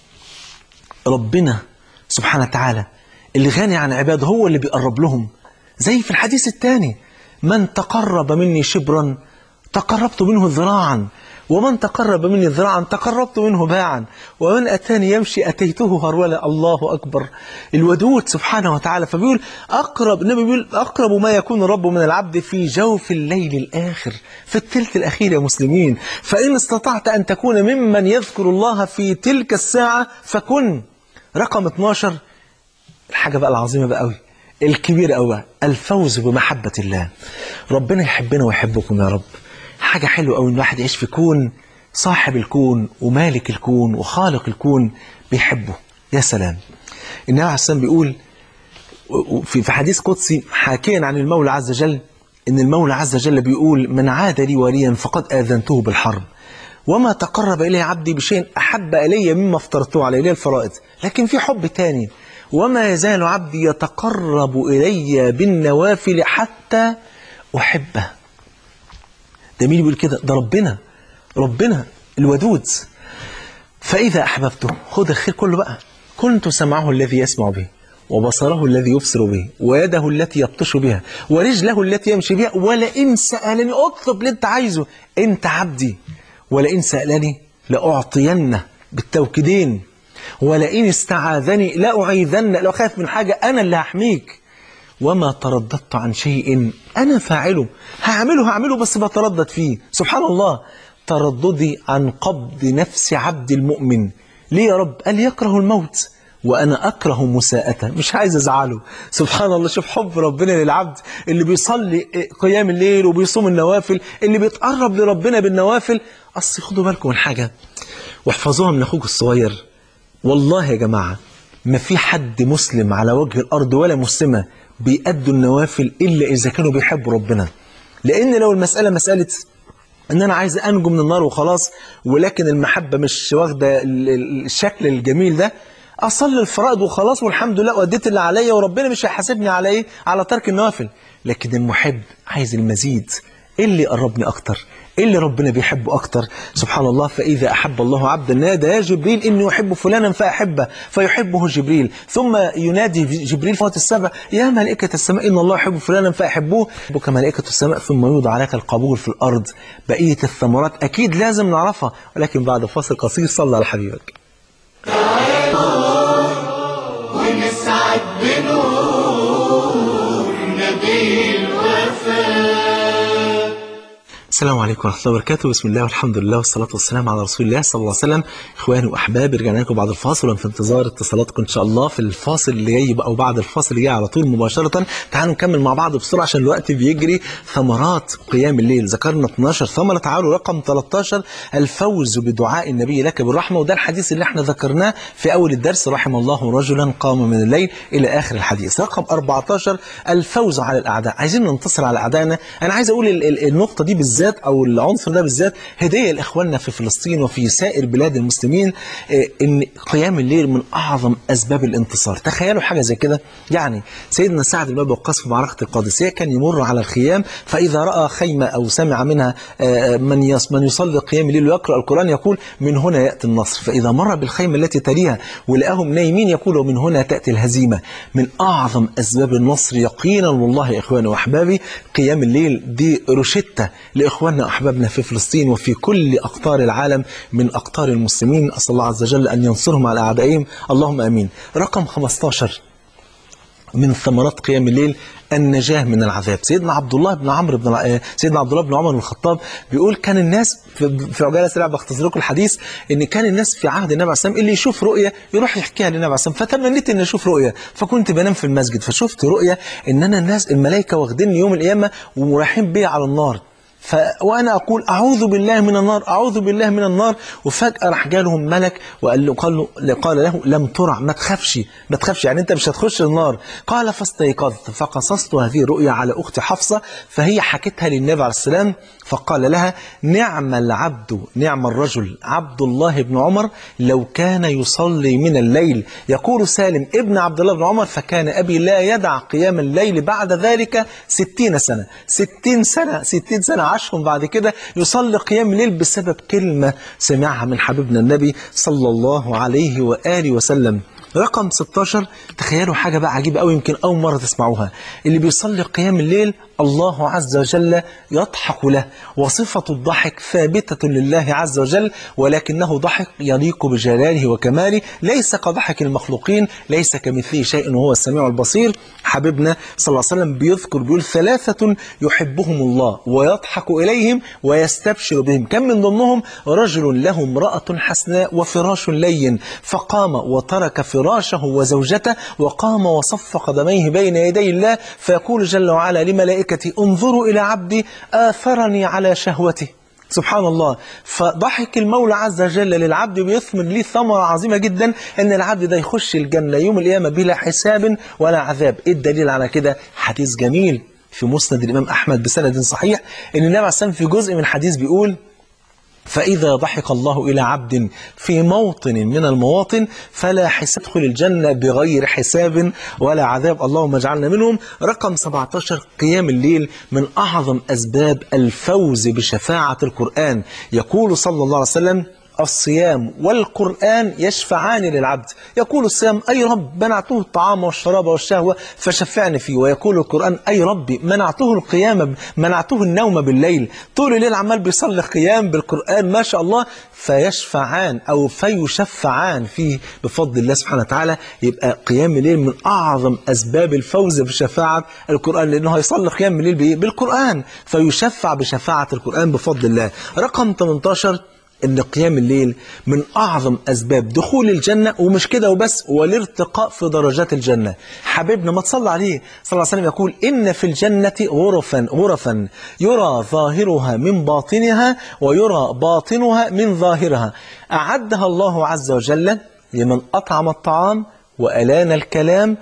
ربنا سبحانه وتعالى اللي غني عن عباده هو اللي بيقرب لهم، زي في الحديث الثاني: من تقرب مني شبرا تقربت منه ذراعا، ومن تقرب مني ذراعا تقربت منه باعا، ومن أتاني يمشي أتيته هرولا. الله أكبر. الودود سبحانه وتعالى. فبيقول أقرب، النبي بيقول أقرب ما يكون الرب من العبد في جوف الليل الآخر، في الثلث الأخير يا مسلمين. فإن استطعت أن تكون ممن يذكر الله في تلك الساعة فكن. رقم اتناشر، الحاجة بقى العظيمة بقى قوي الكبيرة قوي، الفوز بمحبة الله. ربنا يحبنا ويحبكم يا رب. حاجة حلوة قوي إن الواحد يعيش في كون صاحب الكون ومالك الكون وخالق الكون بيحبه. يا سلام. النبي عليه الصلاة والسلام بيقول في حديث قدسي حاكيا عن المولى عز وجل، إن المولى عز وجل بيقول: من عاد لي وليا فقد آذنته بالحرب، وما تقرب إلي عبدي بشيء أحب إلي مما افترضته عليه، إلي الفرائض. لكن في حب تاني: وما يزال عبدي يتقرب إلي بالنوافل حتى أحبه. ده مين بيقول كده؟ ده ربنا. ربنا الودود. فإذا أحببته، خد الخير كله بقى، كنت سمعه الذي يسمع به، وبصره الذي يبصر به، ويده التي يبطش بها، ورجله التي يمشي بها، ولئن سألني، اطلب اللي انت عايزه، انت عبدي، ولئن سألني لأعطينه بالتوكيدين، ولئن استعاذني لأعيذنه، لو خاف من حاجة أنا اللي هحميك، وما ترددت عن شيء أنا فاعله، هعمله هعمله بس بتردد فيه. سبحان الله. ترددي عن قبض نفس عبد المؤمن. ليه يا رب؟ قال: يكره الموت وأنا أكره مساءته، مش عايز أزعله. سبحان الله، شوف حب ربنا للعبد اللي بيصلي قيام الليل وبيصوم النوافل، اللي بيتقرب لربنا بالنوافل. أصل خدوا بالكم من حاجة واحفظوها من أخوك الصغير، والله يا جماعة ما في حد مسلم على وجه الأرض ولا مسلمة بيأدوا النوافل إلا إذا كانوا بيحبوا ربنا. لأن لو المسألة مسألة ان انا عايز انجو من النار وخلاص، ولكن المحبة مش واخدة الشكل الجميل ده، اصلي الفرائض وخلاص والحمد لله واديت اللي عليا وربنا مش هيحاسبني على ايه، على ترك النوافل. لكن المحب عايز المزيد، ايه اللي يقربني اكتر، ايه اللي ربنا بيحبه اكتر. سبحان الله. فاذا احب الله عبدا نادى يا جبريل اني احب فلانا فاحبه فيحبه جبريل، ثم ينادي جبريل فوق السبع يا ملائكه السماء ان الله يحب فلانا فاحبوه كملائكه السماء، ثم يوضع عليك القبول في الارض. بقيه الثمرات اكيد لازم نعرفها، ولكن بعد فاصل قصير صلى على حبيبك. تعالوا ونسعد بنور نبي الوفاء. السلام عليكم ورحمة الله وبركاته. بسم الله والحمد لله والصلاة والسلام على رسول الله صلى الله عليه وسلم. إخواني وأحبابي، رجعنا لكم بعد الفاصل وفي انتظار اتصالاتكم إن شاء الله في الفاصل اللي جاي أو بعد الفاصل اللي جاي على طول مباشرة. تعالوا نكمل مع بعض بسرعة عشان الوقت بيجري. ثمرات قيام الليل، ذكرنا اثناشر ثمرة. تعالوا رقم ثلاثة عشر، الفوز بدعاء النبي لك بالرحمة، وده الحديث اللي احنا ذكرناه في أول الدرس، رحم الله رجلا قام من الليل إلى آخر الحديث. رقم أربعة عشر، الفوز على الأعداء. عايزين ننتصر على أعدائنا. أنا عايز أقول النقطة دي بالذات أو العنصر ده بالذات هدية لإخواننا في فلسطين وفي سائر بلاد المسلمين، إن قيام الليل من أعظم أسباب الانتصار. تخيلوا حاجة زي كده، يعني سيدنا سعد بن أبي وقاص في معركة القادسية كان يمر على الخيام، فإذا رأى خيمة أو سمع منها من من يصلي قيام الليل ويقرأ القرآن يقول من هنا يأتي النصر، فإذا مر بالخيمة التي تليها ولقاهم نايمين يقول من هنا تأتي الهزيمة. من أعظم أسباب النصر يقينا والله يا إخواني وأحبابي قيام الليل. دي روشتة لإخواننا وأحبابنا في فلسطين وفي كل أقطار العالم من أقطار المسلمين. أسأل الله عز وجل أن ينصرهم على أعدائهم، اللهم آمين. رقم خمسة عشر من ثمرات قيام الليل النجاة من العذاب. سيدنا عبد الله بن عمرو بن سيدنا عبد الله بن عمر بن الخطاب بيقول كان الناس في عجالة سريعة بختصر لكم الحديث، ان كان الناس في عهد النبي عليه الصلاه والسلام اللي يشوف رؤية يروح يحكيها للنبي عليه الصلاه والسلام. فتمنيت ان اشوف رؤية، فكنت بنام في المسجد فشفت رؤية ان انا الناس الملائكة واخديني يوم القيامة ورايحين بي على النار، ف... وأنا أقول أعوذ بالله من النار أعوذ بالله من النار. وفجأة راح جالهم ملك وقال له قال له, قال له لم ترع، ما تخافش ما تخافش يعني أنت مش هتخش النار. قال فاستيقظت فقصصت هذه الرؤيا على أختي حفصة، فهي حكتها للنبي عليه السلام فقال لها نعم العبد نعم الرجل عبد الله بن عمر لو كان يصلي من الليل. يقول سالم ابن عبد الله بن عمر فكان أبي لا يدع قيام الليل بعد ذلك ستين سنة ستين سنة ستين سنة عاشهم بعد كده يصلي قيام الليل بسبب كلمة سمعها من حبيبنا النبي صلى الله عليه وآله وسلم. رقم ستة عشر، تخيلوا حاجة بقى عجيبة أوي يمكن أول مرة تسمعوها، اللي بيصلي قيام الليل الله عز وجل يضحك له، وصفة الضحك ثابتة لله عز وجل، ولكنه ضحك يليق بجلاله وكماله، ليس كضحك المخلوقين، ليس كمثله شيء وهو السميع البصير. حبيبنا صلى الله عليه وسلم بيذكر بيقول ثلاثة يحبهم الله ويضحك إليهم ويستبشر بهم، كم من ضمنهم رجل له امرأة حسناء وفراش لين فقام وترك فراشه وزوجته وقام وصف قدميه بين يدي الله فيقول جل وعلا لملائكته انظروا إلى عبدي آثرني على شهوته. سبحان الله. فضحك المولى عز وجل للعبد بيثمر ليه ثمرة عظيمة جدا، ان العبد ده يخش الجنة يوم القيامة بلا حساب ولا عذاب. ايه الدليل على كده؟ حديث جميل في مسند الإمام أحمد بسند صحيح، ان النبي عليه الصلاة والسلام في جزء من الحديث بيقول فإذا ضحك الله إلى عبد في موطن من المواطن فلا حساب يدخل الجنة بغير حساب ولا عذاب، اللهم اجعلنا منهم. رقم سبعة عشر قيام الليل من أعظم أسباب الفوز بشفاعة القرآن. يقول صلى الله عليه وسلم الصيام والقرآن يشفعان للعبد. يقول الصيام أي رب منعته الطعام والشراب والشهوة فشفعني فيه، ويقول القرآن أي ربي منعته القيام منعته النوم بالليل، طول الليل عمال بيصلي قيام بالقرآن ما شاء الله، فيشفعان أو فيشفعان فيه بفضل الله سبحانه وتعالى. يبقى قيام الليل من أعظم أسباب الفوز بشفاعة القرآن، لأنه هيصلي قيام الليل بالقرآن فيشفع بشفاعة القرآن بفضل الله. رقم ثمانية عشر ان قيام الليل من اعظم اسباب دخول الجنه، ومش كده وبس، والارتقاء في درجات الجنه. حبيبنا ما تصلى عليه صلى الله عليه وسلم يقول ان في الجنه غرفا غرفا يرى ظاهرها من باطنها ويرى باطنها من ظاهرها، اعدها الله عز وجل لمن اطعم الطعام والان الكلام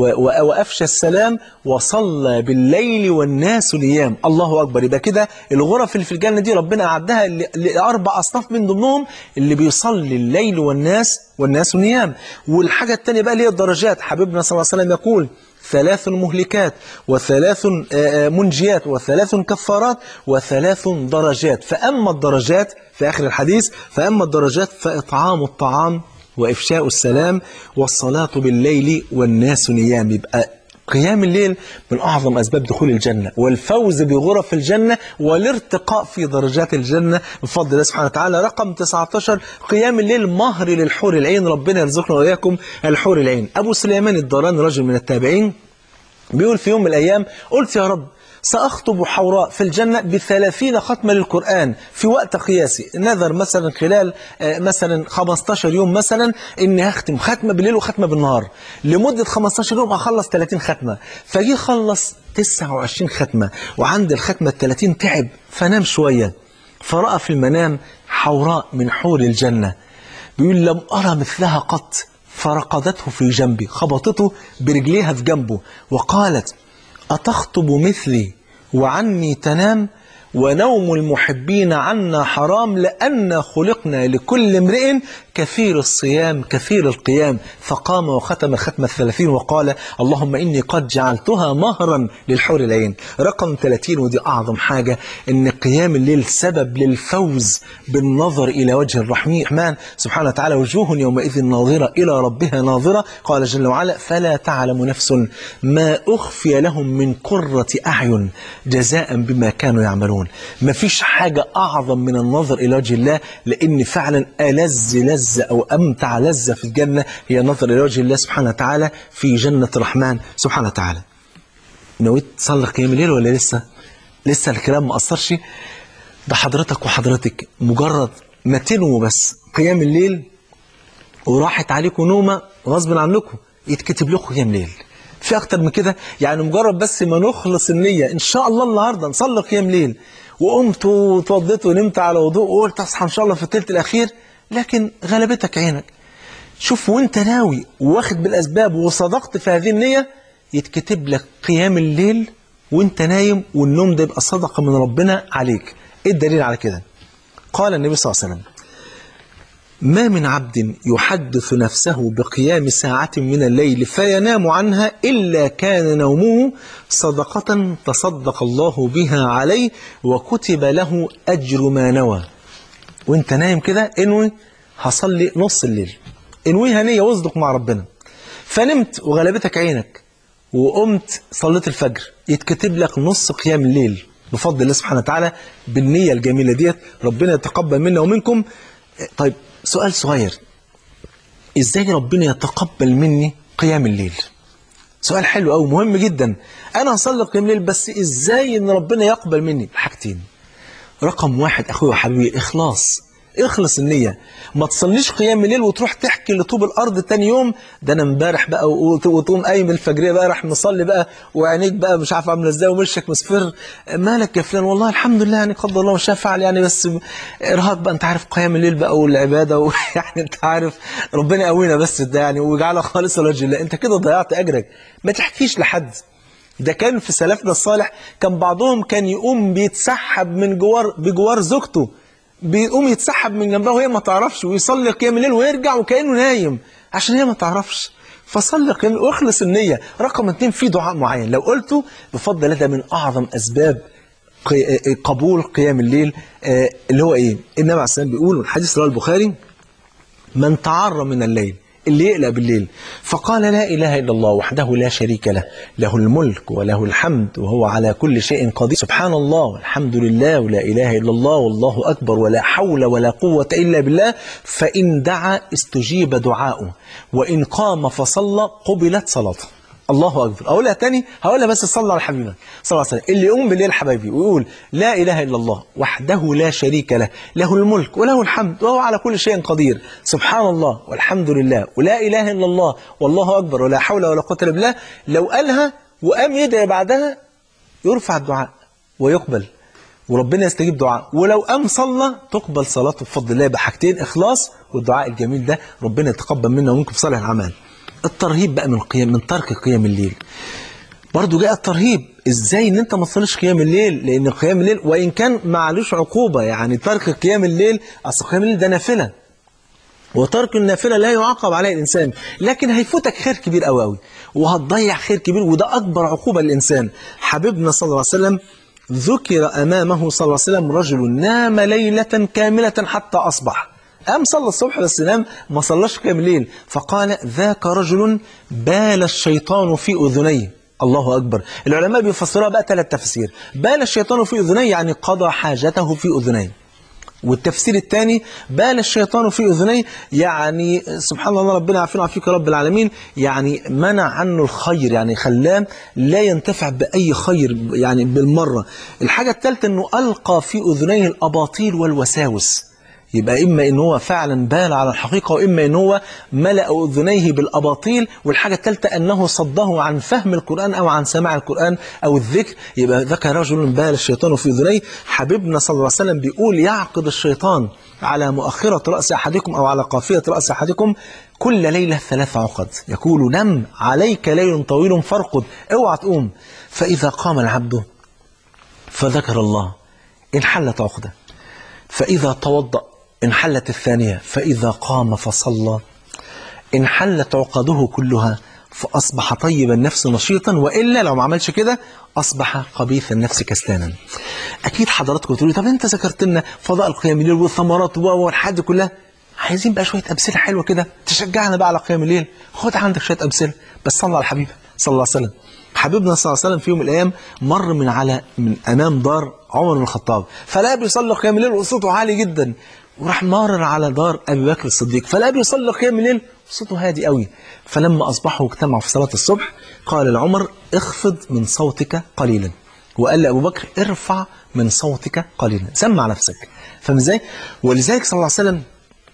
وأفشى السلام وصلى بالليل والناس نيام. الله أكبر. يبقى كده الغرف اللي في الجنة دي ربنا أعدها لأربع أصناف من ضمنهم اللي بيصلي الليل والناس والناس نيام. والحاجة الثانية بقى اللي هي الدرجات. حبيبنا صلى الله عليه وسلم يقول ثلاث مهلكات وثلاث منجيات وثلاث كفارات وثلاث درجات. فأما الدرجات في آخر الحديث، فأما الدرجات فإطعام الطعام وإفشاء السلام والصلاة بالليل والناس نيام. يبقى قيام الليل من أعظم أسباب دخول الجنة والفوز بغرف الجنة والارتقاء في درجات الجنة بفضل الله سبحانه وتعالى. رقم تسعة عشر قيام الليل مهر للحور العين. ربنا يرزقنا وإياكم الحور العين. أبو سليمان الداراني رجل من التابعين بيقول في يوم من الأيام قلت يا رب سأخطب حوراء في الجنة بثلاثين ختمة للقرآن في وقت قياسي. نذر مثلا خلال مثلا خمستاشر يوم مثلا إني هختم ختمة بالليل وختمة بالنهار لمدة خمستاشر يوم أخلص ثلاثين ختمة. فجي خلص تسعة وعشرين ختمة وعند الختمة الثلاثين تعب فنام شوية، فرأى في المنام حوراء من حور الجنة بيقول لم أرى مثلها قط، فرقدته في جنبي، خبطته برجليها في جنبه وقالت أتخطب مثلي وعني تنام؟ ونوم المحبين عنا حرام لأن خلقنا لكل امرئ كثير الصيام كثير القيام. فقام وختم ختم الثلاثين وقال اللهم إني قد جعلتها مهرا للحور العين. رقم ثلاثين ودي أعظم حاجة، إن قيام الليل سبب للفوز بالنظر إلى وجه الرحمن سبحانه وتعالى. وجوه يومئذ ناظرة إلى ربها ناظرة. قال جل وعلا فلا تعلم نفس ما أخفي لهم من قرة أعين جزاء بما كانوا يعملون. مفيش حاجة أعظم من النظر إلى وجه الله، لأن فعلا ألذ لذة أو أمتع لذة في الجنة هي النظر إلى وجه الله سبحانه وتعالى في جنة الرحمن سبحانه وتعالى. نويت تصلي قيام الليل ولا لسه؟ لسه الكلام ما أثرش؟ ده حضرتك وحضرتك مجرد ما تنووا بس قيام الليل وراحت عليكم نومة غصب عنكم يتكتب لكم قيام ليل. في أكتر من كده؟ يعني مجرد بس ما نخلص النية إن شاء الله النهاردة نصلي قيام ليل وقمت وتوضيت ونمت على وضوء وقلت أصحى إن شاء الله في الثلث الأخير، لكن غلبتك عينك. شوف وانت ناوي واخد بالأسباب وصدقت في هذه النية يتكتب لك قيام الليل وانت نايم، والنوم ده يبقى صدقة من ربنا عليك. ايه الدليل على كده؟ قال النبي صلى الله عليه وسلم ما من عبد يحدث نفسه بقيام ساعة من الليل فينام عنها إلا كان نومه صدقة تصدق الله بها عليه وكتب له أجر ما نوى. وانت نايم كده انوي هصلي نص الليل، انويها نية واصدق مع ربنا. فنمت وغلبتك عينك وقمت صليت الفجر يتكتب لك نص قيام الليل بفضل الله سبحانه وتعالى بالنية الجميلة ديت. ربنا يتقبل منا ومنكم. طيب سؤال صغير، ازاي ربنا يتقبل مني قيام الليل؟ سؤال حلو قوي مهم جدا. انا هصلي قيام الليل بس ازاي ان ربنا يقبل مني؟ حاجتين. رقم واحد اخويا وحبيبي الاخلاص. اخلص النية. ما تصليش قيام الليل وتروح تحكي لطوب الارض تاني يوم ده انا امبارح بقى وتقوم قايم الفجريه بقى راح مصلي بقى وعينيك بقى مش عارف عامله ازاي ومشك مصفر. مالك يا فلان؟ والله الحمد لله يعني قدر الله وشاء فعل يعني، بس ارهاق بقى انت عارف قيام الليل بقى والعباده ويعني انت عارف ربنا يقوينا بس ده يعني ويجعلها خالصه لوجه الله. انت كده ضيعت اجرك. ما تحكيش لحد. ده كان في سلفنا الصالح كان بعضهم كان يقوم بيتسحب من جوار بجوار زوجته، بيقوم يتسحب من جنبها وهي ما تعرفش ويصلي قيام الليل ويرجع وكأنه نايم عشان هي ما تعرفش. فصلي قيام واخلص النية. رقم اتنين في دعاء معين لو قلته بفضل الله ده من أعظم أسباب قبول قيام الليل اللي هو إيه؟ النبي عليه الصلاة والسلام بيقول الحديث رواه البخاري من تعر من الليل، اللي يقلق بالليل فقال لا إله إلا الله وحده لا شريك له له الملك وله الحمد وهو على كل شيء قدير سبحان الله والحمد لله ولا إله إلا الله والله أكبر ولا حول ولا قوة إلا بالله، فإن دعا استجيب دعاؤه وإن قام فصلى قبلت صلاته. الله أكبر. أقولها تاني، هقولها بس صلى على حبيبك صلى الله عليه وسلم. اللي يقوم بالليل حبايبي ويقول لا إله إلا الله وحده لا شريك له، له الملك وله الحمد وهو على كل شيء قدير، سبحان الله والحمد لله ولا إله إلا الله والله أكبر ولا حول ولا قوة إلا بالله، لو قالها وقام يدعي بعدها يرفع الدعاء ويقبل وربنا يستجيب دعاء، ولو قام صلى تقبل صلاته بفضل الله بحاجتين، إخلاص والدعاء الجميل ده ربنا يتقبل منا ومنكم في صالح الأعمال. الترهيب بقى من قيام من ترك قيام الليل. برضو جاء الترهيب ازاي ان انت ما تصليش قيام الليل، لان قيام الليل وان كان معلوش عقوبة، يعني ترك قيام الليل، اصل قيام الليل ده نافلة وترك النافلة لا يعاقب عليه الإنسان، لكن هيفوتك خير كبير قوي قوي وهتضيع خير كبير، وده أكبر عقوبة للإنسان. حبيبنا صلى الله عليه وسلم ذكر أمامه صلى الله عليه وسلم رجل نام ليلة كاملة حتى أصبح، قام صلى الصبح بس نام ما صلاش قيام الليل، فقال ذاك رجل بال الشيطان في أذنيه. الله أكبر. العلماء بيفسروها بقى ثلاث تفسير. بال الشيطان في أذنيه يعني قضى حاجته في أذنيه. والتفسير الثاني بال الشيطان في أذنيه يعني سبحان الله ربنا عافينا وعافيك يا رب العالمين، يعني منع عنه الخير، يعني خلاه لا ينتفع بأي خير يعني بالمرة. الحاجة الثالثة أنه ألقى في أذنيه الأباطيل والوساوس، يبقى إما إن هو فعلا بال على الحقيقة وإما إن هو ملأ أذنيه بالأباطيل. والحاجة الثالثة أنه صده عن فهم القرآن أو عن سماع القرآن أو الذكر، يبقى ذاك رجل بال الشيطان في أذنيه. حبيبنا صلى الله عليه وسلم بيقول يعقد الشيطان على مؤخرة رأس أحدكم أو على قافية رأس أحدكم كل ليلة ثلاث عقد، يقول نم عليك ليل طويل فارقد، اوعى تقوم، فإذا قام العبد فذكر الله انحلت عقده، فإذا توضأ انحلت الثانية، فإذا قام فصلى انحلت عقده كلها، فأصبح طيب النفس نشيطا، وإلا لو ما عملش كده أصبح خبيث النفس كسلانا. أكيد حضراتكم تقولوا طب أنت ذكرت لنا فضاء القيام الليل والثمرات والحاجات دي كلها، عايزين بقى شوية أمثلة حلوة كده تشجعنا بقى على قيام الليل. خد عندك شوية أمثلة، بس صلى على الحبيب صلى الله عليه وسلم. حبيبنا صلى الله عليه وسلم في يوم من الأيام مر من على من أمام دار عمر بن الخطاب، فلا بيصلي قيام الليل وصوته عالي جدا، وراح مارر على دار أبي بكر الصديق فلا بيصلي قيام الليل وصوته هادي قوي. فلما أصبحوا واجتمعوا في صلاة الصبح قال لعمر اخفض من صوتك قليلا، وقال لأبو بكر ارفع من صوتك قليلا، سمع نفسك. فاهم ازاي؟ ولذلك صلى الله عليه وسلم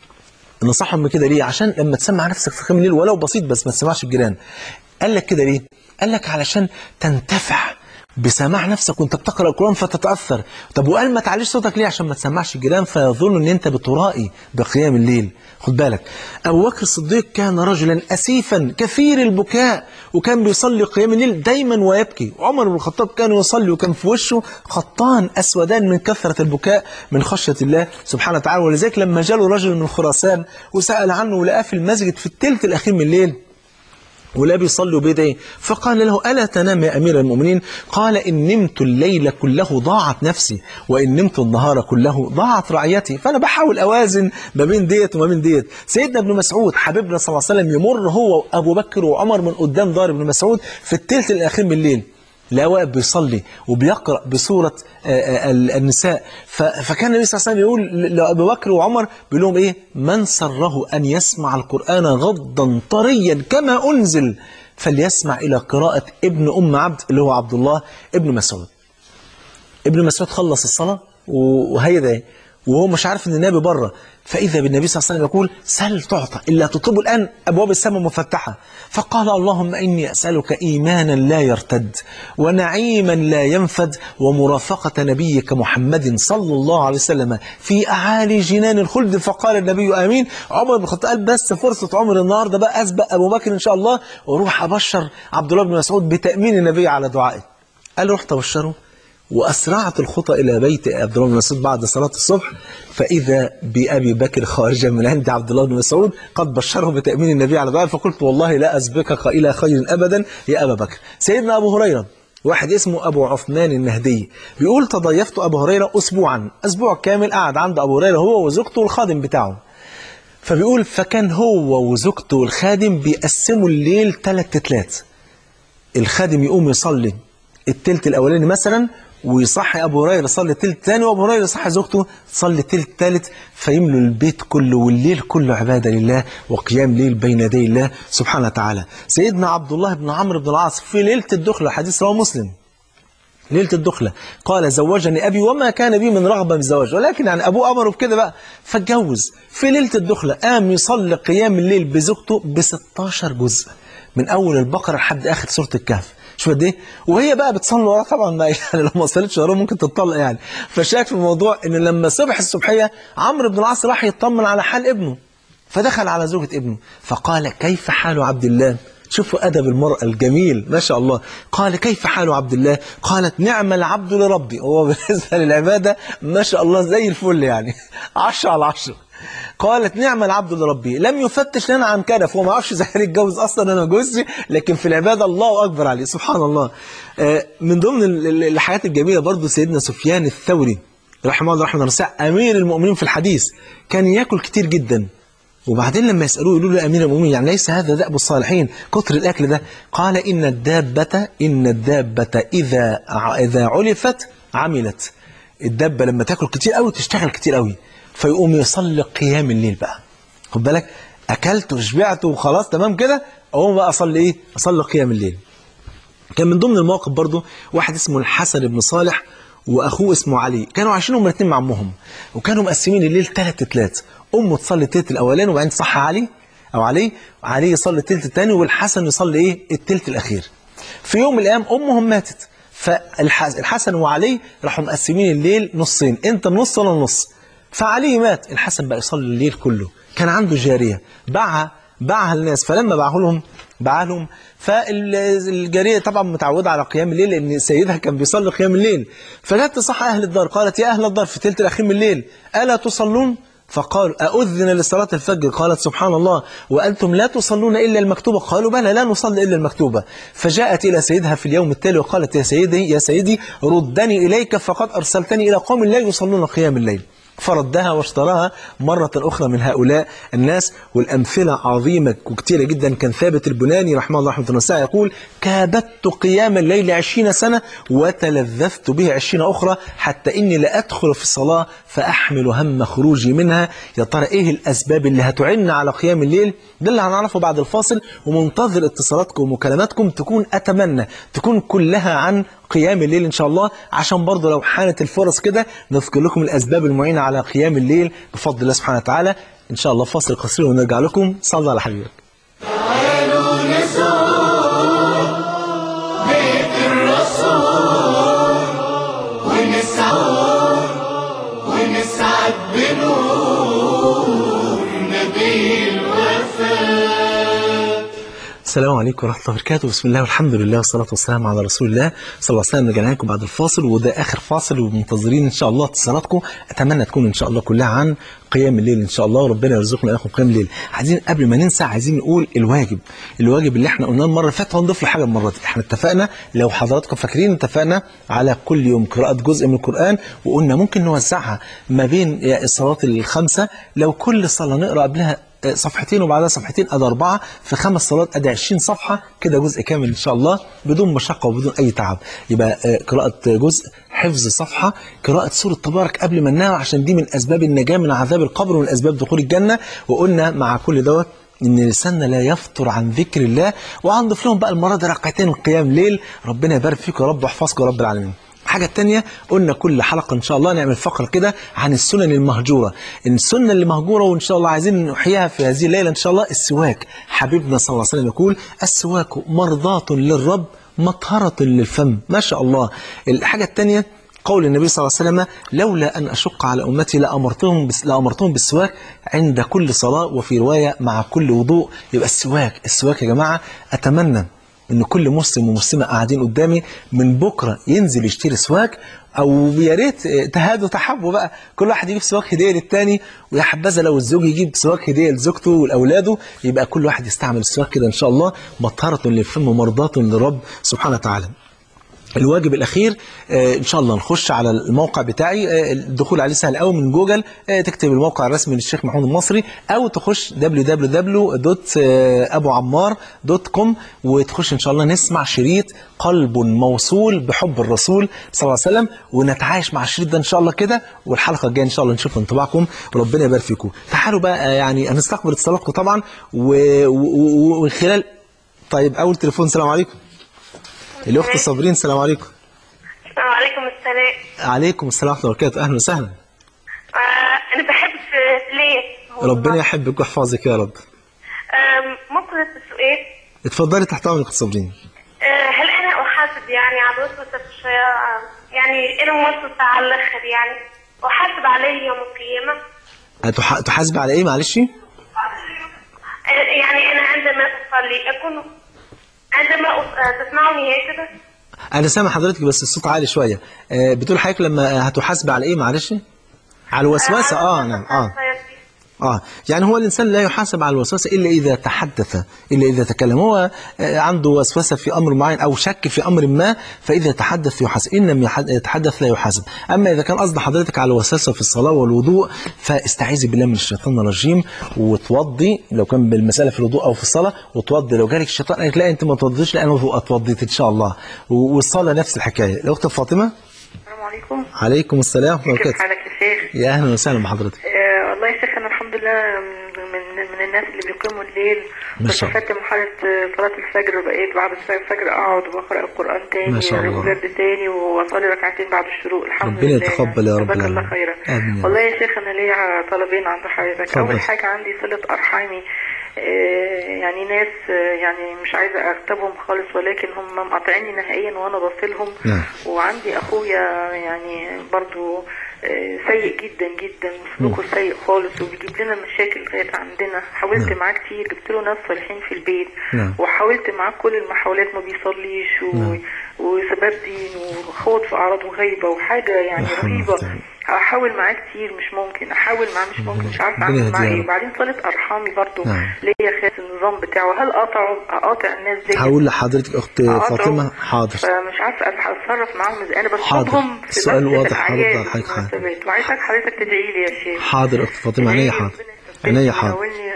نصحهم بكده ليه؟ عشان لما تسمع نفسك في قيام الليل ولو بسيط بس ما تسمعش الجيران. قال لك كده ليه؟ قال لك علشان تنتفع بسماع نفسك وانت بتقرأ القرآن فتتأثر. طب وقال ما تعليش صوتك ليه؟ عشان ما تسمعش الجيران فيظن ان انت بترائي بقيام الليل. خد بالك أبو بكر الصديق كان رجلا أسيفا كثير البكاء، وكان بيصلي قيام الليل دايما ويبكي. عمر بن الخطاب كان يصلي وكان في وشه خطان أسودان من كثرة البكاء من خشية الله سبحانه وتعالى. ولذلك لما جاله رجل من خراسان وسأل عنه ولقاه في المسجد في الثلث الأخير من الليل ولا بيصلي وبيدعي، فقال له ألا تنام يا أمير المؤمنين؟ قال إن نمت الليل كله ضاعت نفسي، وإن نمت النهار كله ضاعت رعيتي، فأنا بحاول أوازن ما بين ديت وما بين ديت. سيدنا ابن مسعود حبيبنا صلى الله عليه وسلم يمر هو وأبو بكر وعمر من قدام دار ابن مسعود في الثلث الأخير من الليل، لا واقف بيصلي وبيقرأ بسورة النساء. فكان النبي صلى الله عليه وسلم يقول لأبو بكر وعمر بيقول لهم إيه؟ من سره أن يسمع القرآن غضا طريا كما أنزل فليسمع إلى قراءة ابن أم عبد اللي هو عبد الله ابن مسعود. ابن مسعود خلص الصلاة وهيدا وهو مش عارف ان النبي بره، فإذا بالنبي صلى الله عليه وسلم يقول سل تعطى إلا تطلب الآن أبواب السماء مفتحة. فقال اللهم إني أسألك إيمانا لا يرتد ونعيما لا ينفد ومرافقة نبيك محمد صلى الله عليه وسلم في أعالي جنان الخلد. فقال النبي آمين. عمر بن الخطاب قال بس فرصة عمر النهارده بقى أسبق أبو بكر إن شاء الله وأروح أبشر عبد الله بن مسعود بتأمين النبي على دعائه. قال رحت أبشره وأسرعت الخطى إلى بيت عبد الله بن مسعود بعد صلاة الصبح، فإذا بأبي بكر خارجا من عند عبد الله بن مسعود قد بشره بتأمين النبي على دعائه. فقلت والله لا أسبقك إلى خير أبدا يا أبا بكر. سيدنا أبو هريرة واحد اسمه أبو عثمان النهدي بيقول تضيفت أبو هريرة أسبوعا، أسبوع كامل قعد عند أبو هريرة هو وزوجته والخادم بتاعه. فبيقول فكان هو وزوجته والخادم بيقسموا الليل ثلاث تلات، الخادم يقوم يصلي التلت الأولاني مثلا ويصحي أبو هريرة يصلي تلت تاني، وأبو هريرة يصحي زوجته تصلي تلت تالت، فيملوا البيت كله والليل كله عبادة لله وقيام ليل بين يدي الله سبحانه وتعالى. سيدنا عبد الله بن عمرو بن العاص في ليلة الدخلة، حديث رواه مسلم، ليلة الدخلة قال زوجني أبي وما كان بي من رغبة بالزواج، ولكن يعني أبوه أمره بكده بقى فاتجوز. في ليلة الدخلة قام يصلي قيام الليل بزوجته ب ستاشر جزء من أول البقرة لحد آخر سورة الكهف. شوف قد ايه، وهي بقى بتصلي وراه طبعا، ما يعني لو ما صلتش وراه ممكن تتطلق يعني. فشاك في الموضوع ان لما صبح الصبحيه عمرو بن العاص راح يطمن على حال ابنه، فدخل على زوجة ابنه فقال كيف حال عبد الله؟ شوفوا أدب المرأة الجميل ما شاء الله. قال كيف حال عبد الله؟ قالت نعم العبد لربي. هو بالنسبة للعبادة ما شاء الله زي الفل يعني عشرة على عشرة. قالت نعم العبد لربي لم يفتش لنا عن كنف. هو ما عرفش زي يتجوز اصلا، انا جوزي، لكن في العباده الله اكبر عليه سبحان الله. من ضمن الحاجات الجميله برضو سيدنا سفيان الثوري رحمه الله رحمه الله امير المؤمنين في الحديث، كان ياكل كتير جدا، وبعدين لما يسالوه يقولوا له امير المؤمنين يعني ليس هذا دأب الصالحين كتر الاكل ده؟ قال ان الدابه ان الدابه اذا اذا علفت عملت. الدابه لما تاكل كتير قوي تشتغل كتير قوي، فيقوم يصلي قيام الليل بقى. خد بالك، اكلت وشبعت وخلاص تمام كده، اقوم بقى اصلي ايه؟ اصلي قيام الليل. كان من ضمن المواقف برضو واحد اسمه الحسن بن صالح واخوه اسمه علي، كانوا عايشين هم الاثنين مع امهم، وكانوا مقسمين الليل ثلاث تلات. امه تصلي الثلث الاولاني وبعدين تصحى علي او علي علي يصلي الثلث الثاني، والحسن يصلي ايه؟ الثلث الاخير. في يوم من الايام امهم ماتت، فالحسن وعلي راحوا مقسمين الليل نصين، انت النص ولا النص. فعلي مات، الحسن بقى يصلي الليل كله. كان عنده جارية باعها باعها للناس، فلما باعه لهم باعها لهم فالجارية طبعا متعودة على قيام الليل لأن سيدها كان بيصلي قيام الليل، فجت تصحى أهل الدار قالت يا أهل الدار في تلت الأخير من الليل ألا تصلون؟ فقالوا أؤذن لصلاة الفجر؟ قالت سبحان الله وأنتم لا تصلون إلا المكتوبة؟ قالوا بلى لا نصلي إلا المكتوبة. فجاءت إلى سيدها في اليوم التالي وقالت يا سيدي يا سيدي ردني إليك فقد أرسلتني إلى قوم لا يصلون قيام الليل. فردها واشتراها مرة أخرى من هؤلاء الناس. والأمثلة عظيمة وكتيرة جدا. كان ثابت البناني رحمه الله رحمه الله يقول كابدت قيام الليل عشرين سنة وتلذذت به عشرين أخرى حتى إني لأدخل في الصلاة فأحمل هم خروجي منها. يا ترى إيه الأسباب اللي هتعين على قيام الليل؟ ده اللي هنعرفه بعد الفاصل، ومنتظر اتصالاتكم ومكالماتكم تكون أتمنى تكون كلها عن قيام الليل إن شاء الله، عشان برضه لو حانت الفرص كده نذكر لكم الأسباب المعينة على قيام الليل بفضل الله سبحانه وتعالى. إن شاء الله فاصل قصير ونرجع لكم. صلى على حبيبك. تعالوا نزور بيت الرسول ونسعد ونسعد بنور نبي الوفاء. السلام عليكم ورحمة الله وبركاته. بسم الله والحمد لله والصلاة والسلام على رسول الله صلى الله عليه وسلم. رجعنا لكم بعد الفاصل، وده آخر فاصل، ومنتظرين إن شاء الله اتصالاتكم. أتمنى تكون إن شاء الله كلها عن قيام الليل إن شاء الله، وربنا يرزقنا إياكم قيام الليل. عايزين قبل ما ننسى عايزين نقول الواجب الواجب اللي احنا قلناه المرة اللي فاتت، هنضيف له حاجة المرة دي. احنا اتفقنا لو حضراتكم فاكرين اتفقنا على كل يوم قراءة جزء من القرآن، وقلنا ممكن نوزعها ما بين الصلاة الخمسة. لو كل صلاة نقرأ قبلها صفحتين وبعدها صفحتين ادي أربعة، في خمس صلوات ادي عشرين صفحة، كده جزء كامل إن شاء الله بدون مشقة وبدون أي تعب. يبقى قراءة جزء، حفظ صفحة، قراءة سورة تبارك قبل ما ننام، عشان دي من أسباب النجاة من عذاب القبر ومن أسباب دخول الجنة. وقلنا مع كل دوت إن لساننا لا يفطر عن ذكر الله. وهنضيف لهم بقى المرة دي ركعتين قيام ليل. ربنا يبارك فيكم يا رب واحفظكم يا رب العالمين. الحاجة التانية قلنا كل حلقة إن شاء الله نعمل فقرة كده عن السنن المهجورة. السنة اللي مهجورة وإن شاء الله عايزين نحييها في هذه الليلة إن شاء الله السواك. حبيبنا صلى الله عليه وسلم يقول السواك مرضاة للرب مطهرة للفم. ما شاء الله. الحاجة التانية قول النبي صلى الله عليه وسلم لولا أن أشق على أمتي لأمرتهم بس لأمرتهم بالسواك عند كل صلاة، وفي رواية مع كل وضوء. يبقى السواك السواك يا جماعة أتمنى إن كل مسلم ومسلمة قاعدين قدامي من بكرة ينزل يشتري سواك، أو يا ريت تهادوا تحبوا بقى كل واحد يجيب سواك هدية للتاني. ويا حبذا لو الزوج يجيب سواك هدية لزوجته ولأولاده، يبقى كل واحد يستعمل السواك كده إن شاء الله مطهرة للفم ومرضاة للرب سبحانه وتعالى. الواجب الأخير آه إن شاء الله نخش على الموقع بتاعي، آه الدخول عليه سهل قوي من جوجل، آه تكتب الموقع الرسمي للشيخ محمود المصري أو تخش دبليو دبليو دبليو دوت أبو عمار دوت كوم وتخش إن شاء الله نسمع شريط قلب موصول بحب الرسول صلى الله عليه وسلم، ونتعايش مع الشريط ده إن شاء الله كده. والحلقة الجاية إن شاء الله نشوف انطباعكم وربنا يبارك فيكم. تعالوا بقى آه يعني هنستقبل اتصالاتكم طبعا وخلال. طيب أول تليفون. السلام عليكم. الأخت صابرين. السلام عليكم. وعليكم السلام. عليكم السلام ورحمة الله وبركاته. أهلا وسهلا. آه أنا بحب ليه. ربنا يحبك ويحفظك يا رب. آه ممكن السؤال؟ اتفضلي تحت أمرك يا صابرين. آه هل أنا أحاسب يعني على الوسوسة في الشياطين، يعني إيه الوسوسة على الآخر يعني أحاسب عليه يوم القيامة؟ تحاسب على إيه معلش؟ آه يعني أنا عندما أصلي أكون عندما تسمعوني هيك كده؟ أنا سامع حضرتك بس الصوت عالي شوية. أه بتقول حضرتك لما هتحاسب على إيه معلش؟ على الوسوسة. آه نعم. آه آه يعني هو الإنسان لا يحاسب على الوسوسة إلا إذا تحدث، إلا إذا تكلم. هو عنده وسوسة في أمر معين أو شك في أمر ما، فإذا تحدث يحاسب، إن لم يتحدث لا يحاسب. أما إذا كان قصد حضرتك على وسوسة في الصلاة والوضوء فاستعيذي بالله من الشيطان الرجيم وتوضي لو كان بالمسألة في الوضوء أو في الصلاة، وتوضي. لو جالك الشيطان قالك لا أنت ما توضيش، لا أنا اتوضيت إن شاء الله. والصلاة نفس الحكاية. الأخت فاطمة. السلام عليكم. عليكم السلام ورحمة الله وبركاته. كيف حالك يا شيخ؟ يا أهلا وسهلا بحضرتك. آه والله يا شيخ أنا الحمد لله من من الناس اللي بيقيموا الليل، وتفت مرحلة صلاة الفجر، بقيت بعد الفجر أقعد وأقرأ القرآن تاني ما شاء الله، وجرد تاني وأصلي ركعتين بعد الشروق. الحمد ربنا لله. ربنا يتقبل يا رب العالمين. الله خيرا. آمين. والله يا شيخ أنا ليا طلبين عند حضرتك. أول حاجة عندي صلة أرحامي، يعني ناس يعني مش عايزة أغتابهم خالص ولكن هم مقاطعيني نهائيا وأنا بصلهم. نعم. وعندي أخويا يعني برضو سيء جدا جدا، سلوكه سيء خالص وبيجيب لنا مشاكل لغايه عندنا. حاولت نعم. معاه كتير، جبت له ناس صالحين في البيت. نعم. وحاولت معاه كل المحاولات، ما بيصليش و... نعم. وسباب دين وخوض في اعراض وغيبه وحاجه يعني رهيبه. احاول معاه كتير مش ممكن، احاول معاه مش ممكن، مش عارفه اعمل معاه ايه. وبعدين صله ارحامي برضو نعم. ليا خاص النظام بتاعه، هل اقطعه اقاطع الناس دي؟ هقول لحضرتك اخت فاطمه. حاضر. فمش عارفه اتصرف معاهم ازاي. انا بطلبهم في السؤال واضح. حاضر حضرتك وعايزك حضرتك تدعي لي يا شيخ. حاضر اخت فاطمه. عينيا حاضر. عينيا حاضر.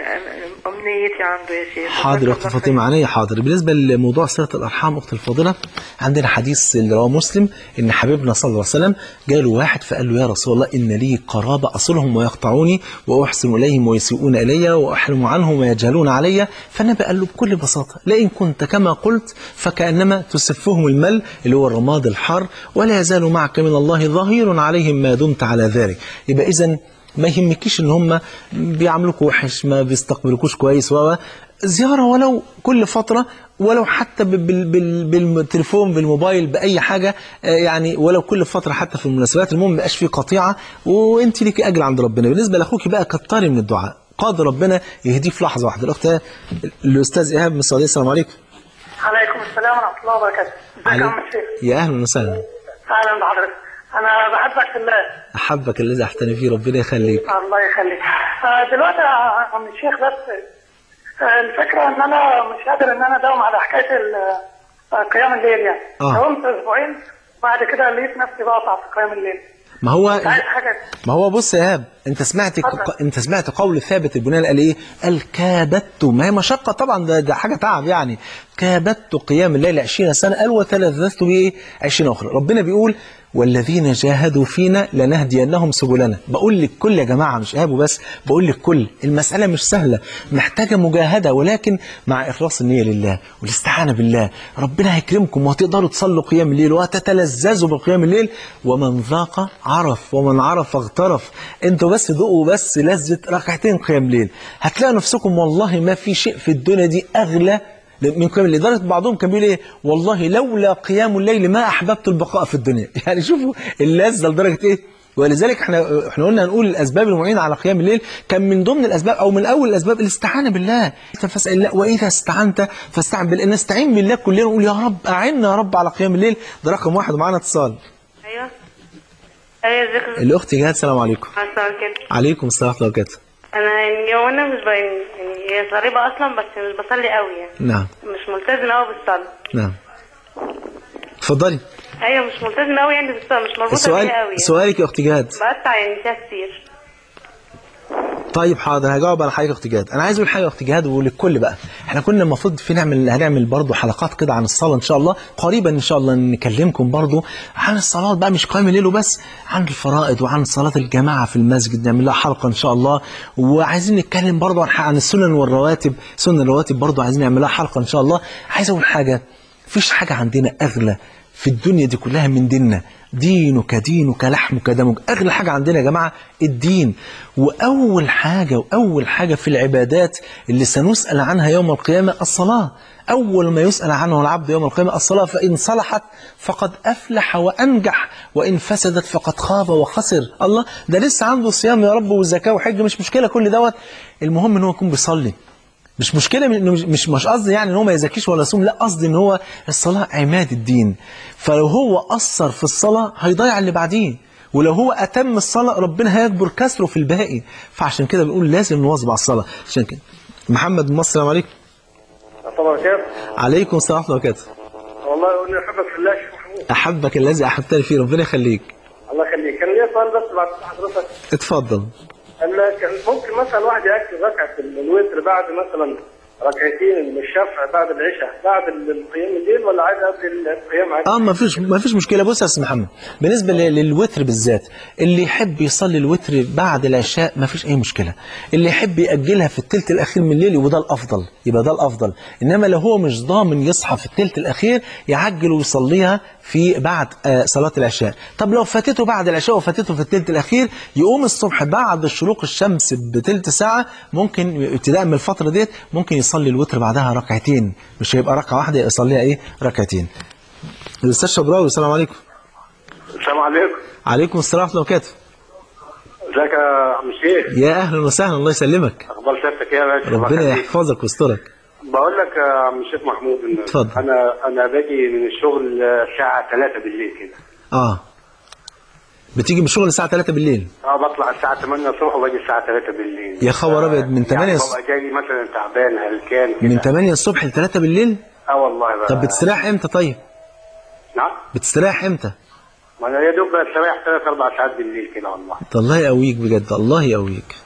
امنيتي عنده يا شيخ. حاضر اخت فاطمه. عينيا حاضر. بالنسبه لموضوع صله الارحام اخت الفاضله، عندنا حديث اللي رواه مسلم ان حبيبنا صلى الله عليه وسلم جاله واحد فقال له يا رسول الله ان لي قرابه اصلهم ويقطعوني واحسن اليهم ويسيئون الي واحلم عنهم ويجهلون علي. فالنبي قال له بكل بساطه لئن كنت كما قلت فكانما تسفهم المل اللي هو الرماد الحار، ولا يزال معك من الله ظهير عليهم ما دمت على ذلك. يبقى اذا ما يهمكيش ان هم بيعاملوك وحش، ما بيستقبلوكوش كويس، و زياره ولو كل فتره، ولو حتى بالتليفون بالموبايل باي حاجه، يعني ولو كل فتره حتى في المناسبات. المهم ما يبقاش في قطيعه، وانت ليكي اجر عند ربنا. بالنسبه لاخوك بقى كتري من الدعاء، قادر ربنا يهديه في لحظه واحده. الاخت الاستاذ ايهاب من السعوديه. السلام عليكم. عليكم السلام ورحمه الله وبركاته. ازيك يا عم الشيخ؟ يا اهلا وسهلا. اهلا بحضرتك. انا بحبك في الله. احبك الذي احتني فيه، ربنا يخليك. الله يخليك. دلوقتي يا عم الشيخ بس الفكره ان انا مش قادر ان انا اداوم على حكايه قيام الليل يعني. داومت آه. اسبوعين وبعد كده لقيت نفسي بقطع في قيام الليل. ما هو ما هو بص يا ايهاب، انت سمعت ق... انت سمعت قول ثابت البناني قال ايه؟ قال كابدت، ما هي مشقه طبعا، ده, ده حاجه تعب يعني. كابدت قيام الليل عشرين سنه، قال وتلذذت بايه؟ عشرين اخرى. ربنا بيقول والذين جاهدوا فينا لنهدينهم سبلنا. بقول لك كل يا جماعه، مش ايهاب بس، بقول لك كل المساله مش سهله، محتاجه مجاهده، ولكن مع اخلاص النيه لله والاستعانه بالله ربنا هيكرمكم وهتقدروا تصلوا قيام الليل وهتتلذذوا بقيام الليل. ومن ذاق عرف ومن عرف اغترف. انتوا بس ذوقوا بس لذه ركعتين قيام الليل، هتلاقوا نفسكم والله ما في شيء في الدنيا دي اغلى من قيام الليل. لدرجه بعضهم كان بيقول ايه؟ والله لولا قيام الليل ما احببت البقاء في الدنيا. يعني شوفوا اللذه لدرجه ايه. ولذلك احنا احنا قلنا هنقول الاسباب المعينه على قيام الليل، كان من ضمن الاسباب او من اول الاسباب الاستعانه بالله. فاسال الله واذا استعنت فاستعن بالله. نستعين بالله كلنا ونقول يا رب اعنا يا رب على قيام الليل. ده رقم واحد. ومعانا اتصال. ايوه ايوه ازيك الاخت جهاد. السلام عليكم. السلام عليكم السلام ورحمه الله وبركاته. انا يعني وانا مش باين يعني هي ضريبه اصلا بس مش بصلي قوي يعني. نعم. مش ملتزمه قوي بالصلاه. نعم. اتفضلي. ايوه مش ملتزمه قوي يعني، بس مش مربوطه السؤال بيها قوي. سؤالك يا اختي جهاد؟ بقطع يعني فيها كتير. طيب حاضر، هجاوب على حاجه يا اختي جهاد. انا عايز اقول حاجه يا اختي جهاد وللكل بقى. احنا كنا المفروض في نعمل هنعمل برضه حلقات كده عن الصلاه ان شاء الله قريبا ان شاء الله، نكلمكم برضه عن الصلاه بقى، مش قيام الليل وبس، عن الفرائض وعن صلاه الجماعه في المسجد، نعمل لها حلقه ان شاء الله. وعايزين نتكلم برضه عن عن السنن والرواتب، سنن الرواتب برضه عايزين نعمل لها حلقه ان شاء الله. عايز اقول حاجه، مفيش حاجه عندنا اغلى في الدنيا دي كلها من ديننا. دينك دينك لحمك دمك، أغلى حاجة عندنا يا جماعة الدين. وأول حاجة وأول حاجة في العبادات اللي سنسأل عنها يوم القيامة الصلاة. أول ما يسأل عنه العبد يوم القيامة الصلاة، فإن صلحت فقد أفلح وأنجح، وإن فسدت فقد خاب وخسر. الله، ده لسه عنده صيام يا رب والزكاة وحج، مش مشكلة كل دوت، المهم إن هو يكون بيصلي. مش مشكلة انه مش مش قصدي يعني ان هو ما يزكيش ولا يصوم، لا، قصدي ان هو الصلاة عماد الدين. فلو هو قصر في الصلاة هيضيع اللي بعديه، ولو هو أتم الصلاة ربنا هيكبر كسره في الباقي. فعشان كده بنقول لازم نواظب على الصلاة. عشان كده محمد من مصر، السلام عليكم. طبعا كده. عليكم السلام ورحمة الله وبركاته. والله أنا أحبك في الله يا شيخ محمود. أحبك الذي أحبتني فيه، ربنا يخليك. الله يخليك. كان ليا سؤال بس بعد حضرتك. اتفضل. أنا كان ممكن مثلا واحد يأكل ركعة الوتر بعد مثلا ركعتين من الشفع بعد العشاء بعد القيام الليل، ولا عايز قبل القيام عادي؟ اه ما فيش ما فيش مشكله. بص يا استاذ محمد، بالنسبه للوتر بالذات، اللي يحب يصلي الوتر بعد العشاء ما فيش اي مشكله. اللي يحب ياجلها في الثلث الاخير من الليل يبقى ده الافضل، يبقى ده الافضل. انما لو هو مش ضامن يصحى في الثلث الاخير يعجل ويصليها في بعد آه صلاه العشاء. طب لو فاتته بعد العشاء وفاتته في الثلث الاخير، يقوم الصبح بعد شروق الشمس بثلث ساعه، ممكن ابتداء من الفتره ديت ممكن يصلي الوتر بعدها ركعتين، مش هيبقى ركعه واحده، يصليها ايه ركعتين. الاستاذ شبراوي، السلام عليكم. السلام عليكم. عليكم السلام ورحمه الله وبركاته. ازيك يا عم الشيخ؟ يا اهلا وسهلا، الله يسلمك. اخبار سيادتك ايه يا باشا؟ ربنا يحفظك ويسترك. بقول لك يا عم الشيخ محمود، اتفضل. انا انا باجي من الشغل الساعه ثلاثة بالليل كده. اه بتيجي من الشغل الساعه ثلاثة بالليل؟ اه بطلع الساعه ثمانية الصبح وباجي الساعه ثلاثة بالليل. يا خبر ابيض، من ثمانية يعني الصبح؟ ببقى جاي مثلا تعبان هلكان كده. من ثمانية الصبح ل ثلاثة بالليل؟ اه والله بقى. طب بتستريح امتى طيب؟ نعم؟ بتستريح امتى؟ ما انا يا دوب بستريح ثلاث اربع ساعات بالليل كده والله. الله يقويك بجد، الله يقويك.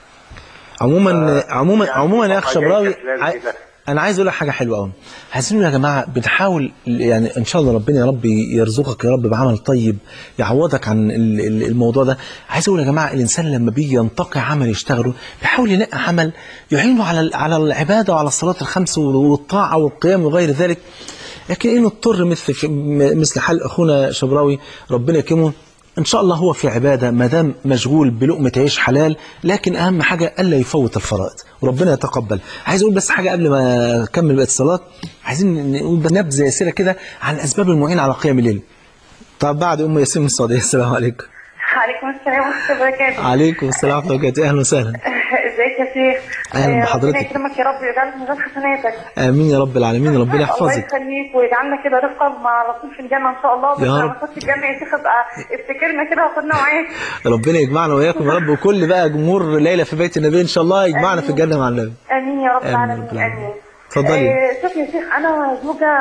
عموما آه عموما يعني عموما يا اخ شبراوي، انا عايز اقول لك حاجه حلوه قوي. عايزين يا جماعه بنحاول يعني ان شاء الله ربنا يا رب يرزقك يا رب بعمل طيب يعوضك عن الموضوع ده. عايز اقول يا جماعه، الانسان لما بيجي ينتقي عمل يشتغله بيحاول ينقي عمل يعينه على على العباده وعلى الصلاه الخمس والطاعه والقيام وغير ذلك. لكن إن اضطر مثل مثل حال اخونا شبراوي ربنا يكرمه، ان شاء الله هو في عباده ما دام مشغول بلقمه عيش حلال، لكن اهم حاجه الا يفوت الفرائض وربنا يتقبل. عايز اقول بس حاجه قبل ما اكمل بقيه الصلاه، عايزين نقول نبذه يسيره كده عن الاسباب المعينه على قيام الليل. طب بعد ام ياسين من السعوديه، السلام عليكم. عليكم السلام ورحمه الله وبركاته. عليكم السلام ورحمه الله وبركاته. اهلا وسهلا. ازيك يا شيخ؟ اهلا بحضرتك. ربنا يكرمك يا رب ويجعلك من ميزان حسناتك. امين يا رب العالمين، ربنا يحفظك. الله يخليك ويجعلنا كده رفقا مع رسول في الجنه ان شاء الله. بس لما تخش الجنه يا شيخ ابقى افتكرنا كده وخدنا معاك. ربنا يجمعنا وياكم يا رب، وكل بقى جمهور ليله في بيت النبي ان شاء الله يجمعنا في الجنه مع النبي. امين يا رب العالمين. امين. اتفضلي. آه شوف يا شيخ، انا زوجه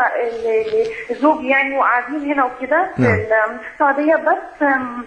زوجي يعني وقاعدين هنا وكده في السعوديه، بس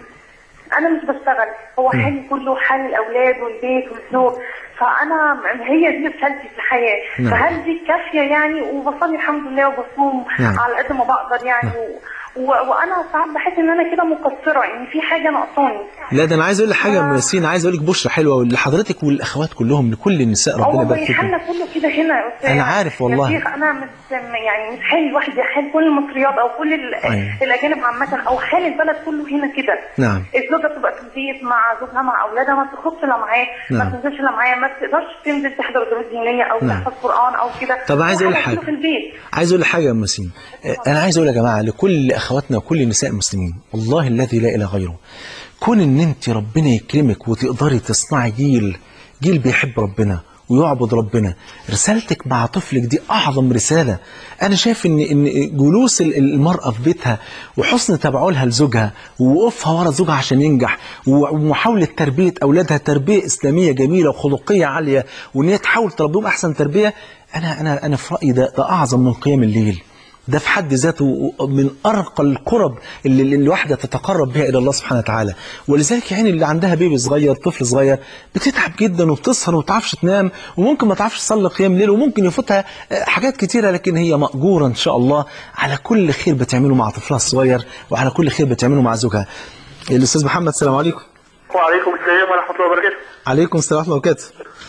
انا مش بشتغل. هو حالي كله حال الاولاد والبيت والزوج، فانا هي دي رسالتي في الحياه. نعم. فهل دي كافيه يعني؟ وبصلي الحمد لله وبصوم نعم. على قد ما بقدر يعني نعم. و... وانا ساعات بحس ان انا كده مقصره، يعني في حاجه ناقصاني. لا ده انا عايز اقول لك حاجه يا ام ياسين، عايز اقول لك بشرى حلوه لحضرتك والاخوات كلهم، لكل النساء ربنا يبارك فيكم. والله حالنا كله كده هنا يا استاذ. انا عارف والله. يا شيخ انا مش يعني مش حال لوحدي، حال كل المصريات او كل أيوة. الاجانب عامه، او حال البلد كله هنا كده. نعم. الزوجه بتبقى في البيت مع زوجها مع اولادها، ما بتخرجش لا معاه، نعم. ما تنزلش لا معاه، ما تقدرش تنزل تحضر دروس دينيه او نعم. تحفظ قران او كده. طب عايز اقول لك حاجه، عايز اقول لك حاجه يا ام ياسين، انا عايز اقول يا جماعه لكل اخواتنا وكل النساء المسلمين، والله الذي لا اله غيره، كون ان انت ربنا يكرمك وتقدري تصنعي جيل جيل بيحب ربنا ويعبد ربنا، رسالتك مع طفلك دي اعظم رساله. انا شايف ان ان جلوس المراه في بيتها وحسن تبعولها لزوجها ووقوفها ورا زوجها عشان ينجح، ومحاوله تربيه اولادها تربيه اسلاميه جميله وخلقيه عاليه، وان هي تحاول تربيهم احسن تربيه، انا انا انا في رايي ده ده اعظم من قيام الليل، ده في حد ذاته من أرقى القرب اللي, اللي الواحدة تتقرب بها إلى الله سبحانه وتعالى. ولذلك يعني اللي عندها بيبي صغير، طفل صغير، بتتعب جدا وبتسهر وما تعرفش تنام، وممكن ما تعرفش تصلي قيام ليل، وممكن يفوتها حاجات كتيرة، لكن هي مأجورة إن شاء الله على كل خير بتعمله مع طفلها الصغير، وعلى كل خير بتعمله مع زوجها. الأستاذ محمد، السلام عليكم. وعليكم السلام ورحمة الله وبركاته. عليكم السلام ورحمة الله وبركاته.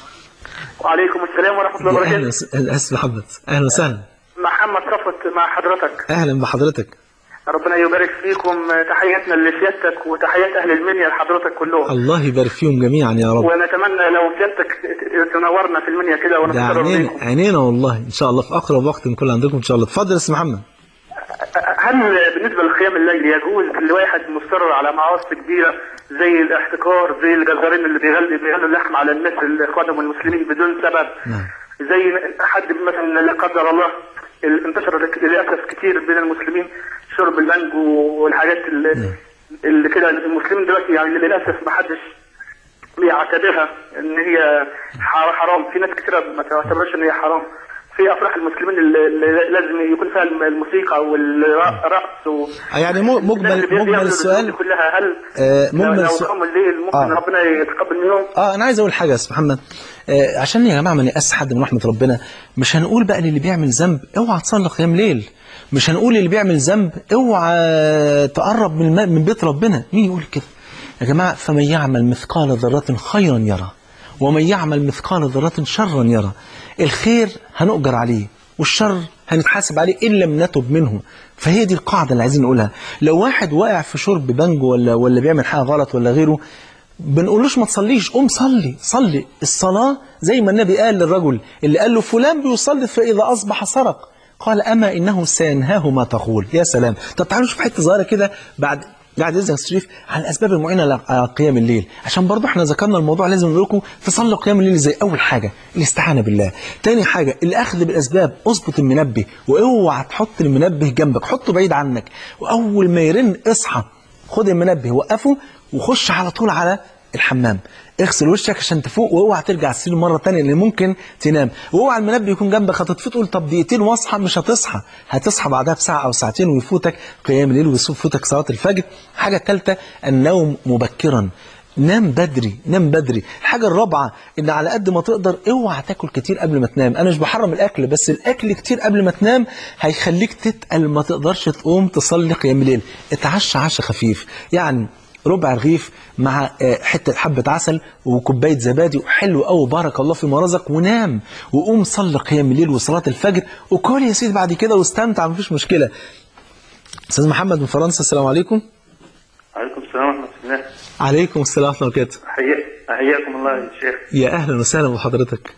وعليكم السلام ورحمة الله وبركاته. أهلا أستاذ محمد، أهلا وسهلا. محمد صفوت مع حضرتك. أهلا بحضرتك. ربنا يبارك فيكم، تحياتنا لسيادتك وتحيات أهل المنيا لحضرتك كلهم. الله يبارك فيهم جميعا يا رب. ونتمنى لو سيادتك تنورنا في المنيا كده ونتشرف بيكم. عينينا عينينا والله، إن شاء الله في أقرب وقت نكون عندكم إن شاء الله. اتفضل يا أستاذ محمد. هل بالنسبة للقيام الليل يجوز لواحد مصر على معاصي كبيرة زي الاحتكار، زي الجزارين اللي بيغلي بيغلوا اللحم على الناس اللي خدموا المسلمين بدون سبب؟ نعم. زي حد مثلا لا قدر الله انتشر للاسف كتير بين المسلمين شرب البنج والحاجات اللي, نعم. اللي كده المسلمين دلوقتي يعني للاسف ما حدش بيعتبرها ان هي حرام. في ناس كتير ما تعتبرش ان هي حرام. في افراح المسلمين اللي لازم يكون فيها الموسيقى والرقص و... يعني مجمل مجمل السؤال كلها. هل آه مجمل لو السؤال قاموا الليل ممكن آه. ربنا يتقبل منهم؟ اه انا عايز اقول حاجه يا استاذ محمد، آه عشان يا جماعه ما نقاس حد من رحمه ربنا. مش هنقول بقى اللي بيعمل ذنب اوعى تصلي قيام ليل، مش هنقول اللي بيعمل ذنب اوعى تقرب من من بيت ربنا. مين يقول كده يا جماعه؟ فمن يعمل مثقال ذره خيرا يرى، ومن يعمل مثقال ذره شرا يرى. الخير هنؤجر عليه، والشر هنتحاسب عليه إن لم نتب منه. فهي دي القاعدة اللي عايزين نقولها. لو واحد واقع في شرب بنج ولا ولا بيعمل حاجة غلط ولا غيره، بنقولوش ما تصليش، قوم صلي. صلي الصلاة زي ما النبي قال للرجل اللي قال له فلان بيصلي فإذا أصبح سرق، قال أما إنه سينهاه ما تقول. يا سلام. طب تعالوا نشوف حتة صغيرة كده بعد بعد إذن الشريف عن الأسباب المعينة على قيام الليل، عشان برضو احنا ذكرنا الموضوع لازم نقول لكم تصلوا قيام الليل زي أول حاجة الاستعانة بالله، تاني حاجة الأخذ بالأسباب. اظبط المنبه، واوعى تحط المنبه جنبك، حطه بعيد عنك، وأول ما يرن اصحى، خد المنبه وقفه وخش على طول على الحمام، اغسل وشك عشان تفوق، واوعى ترجع السرير مره ثانيه اللي ممكن تنام، واوعى المنبه يكون جنبك هتطفي تقول طب دقيقتين واصحى. مش هتصحى، هتصحى بعدها بساعه او ساعتين ويفوتك قيام الليل ويفوتك صلاه الفجر. حاجه ثالثه النوم مبكرا، نام بدري، نام بدري. الحاجه الرابعه ان على قد ما تقدر اوعى تاكل كتير قبل ما تنام. انا مش بحرم الاكل، بس الاكل كتير قبل ما تنام هيخليك تتقل، ما تقدرش تقوم تصلي قيام الليل. اتعشى عشاء خفيف، يعني ربع رغيف مع حته حبه عسل وكوبايه زبادي، وحلو قوي بارك الله فيما رزق، ونام وقوم صلي قيام الليل وصلاه الفجر، وكل يا سيدي بعد كده واستمتع مفيش مشكله. استاذ محمد من فرنسا، السلام عليكم. عليكم السلام ورحمه الله. عليكم السلام ورحمه الله وبركاته. حياكم الله يا شيخ. يا اهلا وسهلا بحضرتك.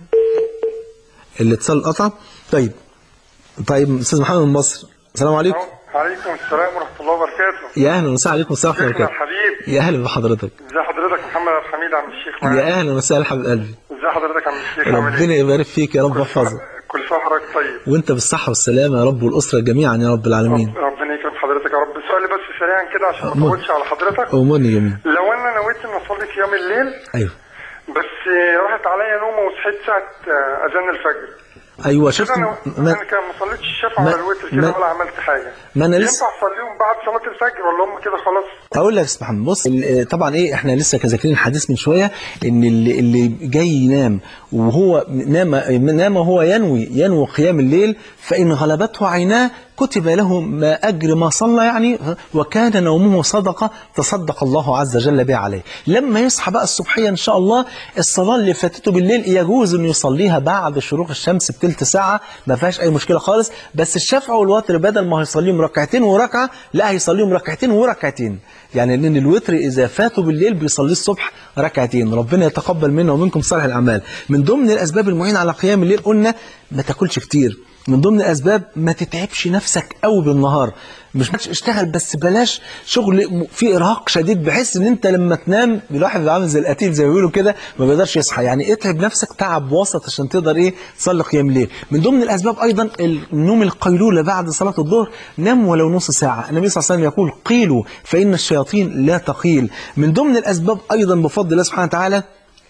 الاتصال قطع. طيب طيب استاذ محمد من مصر، السلام عليكم. وعليكم السلام ورحمه الله وبركاته. يا اهلا وسهلا. عليكم السلام ورحمه الله وبركاته. حبيبي. يا اهلا بحضرتك. ازي حضرتك؟ محمد عبد الحميد عم الشيخ معاك. يا اهلا وسهلا حبيب قلبي. ازي حضرتك عم الشيخ؟ ربنا يبارك فيك يا رب ويحفظك. كل سنه وحضرتك طيب. وانت بالصحه والسلامه يا رب، والاسره جميعا يا رب العالمين. ربنا يكرم حضرتك يا رب. سؤالي بس سريعا كده عشان ما اطولش على حضرتك. امورني جميل. لو انا نويت ان اصلي قيام الليل، ايوه، بس راحت عليا نومه وصحيت ساعه اذان الفجر. ايوه شفت. انا ما انا كان ما صليتش الشفع ولا الوتر كده ولا عملت حاجه. ما انا لسه ينفع اصليهم بعد صلاه الفجر ولا هم كده خلاص؟ اقول لك يا استاذ محمد، بص طبعا ايه احنا لسه كذاكرين الحديث من شويه ان اللي, اللي جاي ينام وهو نام نام وهو ينوي ينوي قيام الليل، فان غلبته عيناه كتب له ما أجر ما صلى، يعني وكان نومه صدقة تصدق الله عز وجل بها عليه. لما يصحى بقى الصبحية إن شاء الله الصلاة اللي فاتته بالليل يجوز أن يصليها بعد شروق الشمس بتلت ساعة، ما فيهاش أي مشكلة خالص. بس الشفع والوتر بدل ما هيصليهم ركعتين وركعة، لا هيصليهم ركعتين وركعتين، يعني لأن الوتر إذا فاتوا بالليل بيصلي الصبح ركعتين. ربنا يتقبل منا ومنكم صالح الأعمال. من ضمن الأسباب المعينة على قيام الليل قلنا ما تاكلش كتير. من ضمن الأسباب ما تتعبش نفسك قوي بالنهار، مش اشتغل بس بلاش شغل فيه إرهاق شديد بحيث ان انت لما تنام الواحد بيبقى عامل زي القتيل زي ما بيقولوا كده، ما بيقدرش يصحى. يعني اتعب نفسك تعب وسط عشان تقدر ايه تصلي قيام الليل. من ضمن الأسباب أيضا النوم القيلولة بعد صلاة الظهر، نام ولو نص ساعة. النبي صلى الله عليه وسلم يقول قيلوا فإن الشياطين لا تقيل. من ضمن الأسباب أيضا بفضل الله سبحانه وتعالى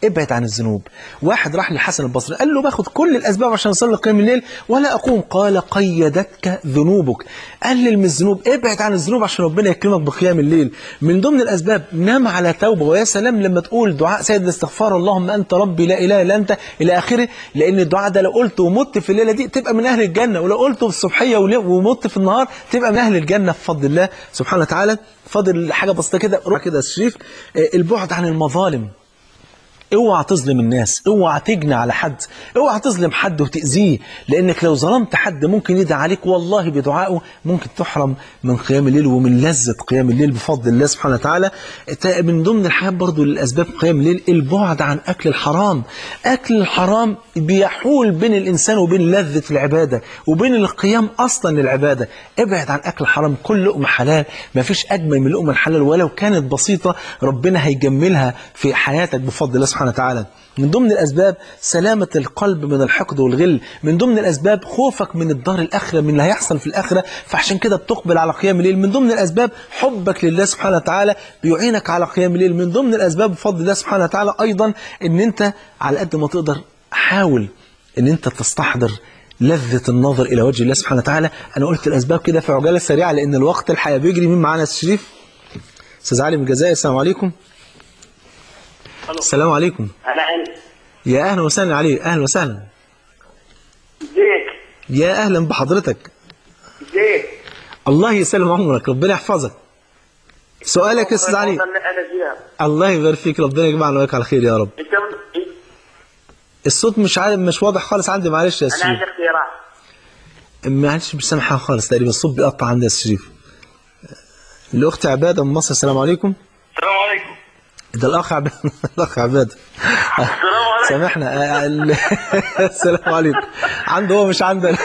ابعد عن الذنوب. واحد راح للحسن البصري قال له باخد كل الأسباب عشان أصلي قيام الليل ولا أقوم، قال قيدتك ذنوبك. قلل من الذنوب، ابعد عن الذنوب عشان ربنا يكرمك بقيام الليل. من ضمن الأسباب نام على توبة، ويا سلام لما تقول دعاء سيد الاستغفار اللهم أنت ربي لا إله إلا أنت إلى آخره، لأن الدعاء ده لو قلته ومت في الليلة دي تبقى من أهل الجنة، ولو قلته في الصبحية ومت في النهار تبقى من أهل الجنة بفضل الله سبحانه وتعالى. فاضل حاجة بسيطة كده روح كده يا شريف، البعد عن المظالم. اوعى تظلم الناس، اوعى تجني على حد، اوعى تظلم حد وتأذيه، لأنك لو ظلمت حد ممكن يدعي عليك والله بدعائه ممكن تحرم من قيام الليل ومن لذة قيام الليل بفضل الله سبحانه وتعالى. من ضمن الحاجات برضو للأسباب قيام الليل البعد عن أكل الحرام. أكل الحرام بيحول بين الإنسان وبين لذة العبادة وبين القيام أصلا للعبادة. ابعد عن أكل الحرام، كل لقمة حلال، ما فيش أجمل من لقمة الحلال ولو كانت بسيطة ربنا هيجملها في حياتك بفضل الله سبحانه وتعالى. من ضمن الأسباب سلامة القلب من الحقد والغل. من ضمن الأسباب خوفك من الدار الآخرة، من اللي هيحصل في الآخرة، فعشان كده بتقبل على قيام الليل. من ضمن الأسباب حبك لله سبحانه وتعالى بيعينك على قيام الليل. من ضمن الأسباب بفضل الله سبحانه وتعالى أيضا أن أنت على قد ما تقدر حاول أن أنت تستحضر لذة النظر إلى وجه الله سبحانه وتعالى. أنا قلت الأسباب كده في عجالة سريعة لأن الوقت الحقيقة بيجري. مين معانا الشريف؟ أستاذ علي من الجزائر. السلام عليكم. السلام عليكم. أنا علي. يا أهلا وسهلا علي، أهلا وسهلا. ازيك؟ يا أهلا بحضرتك. ازيك؟ الله يسلم عمرك، ربنا يحفظك. سؤالك يا أستاذ علي. الله يبارك فيك، ربنا يجمعنا وياك على خير يا رب. الصوت مش عارف مش واضح خالص عندي، معلش يا شريف. أنا عندي اختيارات. معلش مش سامحها خالص تقريبا، الصوت بيقطع عندي يا شريف. الأخت عبادة من مصر. السلام عليكم. السلام عليكم. ده الأخ عبادة. الأخ عبادة. السلام عليكم. سامحنا. السلام عليكم. عنده هو مش عندنا.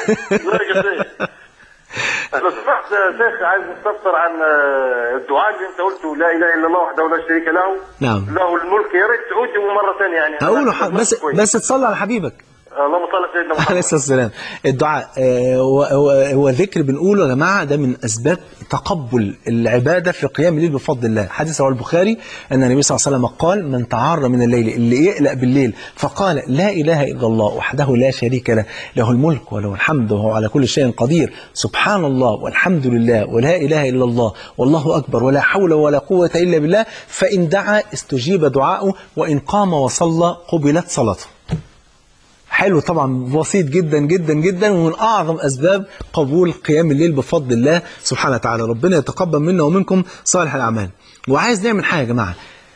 لو سمحت يا شيخ عايز نستفسر عن الدعاء اللي انت قلته لا اله الا الله وحده لا شريك له. نعم. له الملك، يا ريت تعوده مره ثانيه يعني. هقوله ح... بس بس تصلي على حبيبك. اللهم صل على سيدنا محمد عليه الصلاه والسلام. الدعاء هو هو هو ذكر بنقوله يا جماعه، ده من اسباب تقبل العباده في قيام الليل بفضل الله. حديث رواه البخاري ان النبي صلى الله عليه وسلم قال: من تعار من الليل، اللي يقلق بالليل فقال لا اله الا الله وحده لا شريك له، له الملك وله الحمد وهو على كل شيء قدير، سبحان الله والحمد لله ولا اله الا الله والله اكبر ولا حول ولا قوه الا بالله، فان دعا استجيب دعاؤه وان قام وصلى قبلت صلاته. حلو طبعا، بسيط جدا جدا جدا، ومن أعظم أسباب قبول قيام الليل بفضل الله سبحانه وتعالى. ربنا يتقبل منا ومنكم صالح الأعمال. وعايز نعمل حاجة يا جماعة.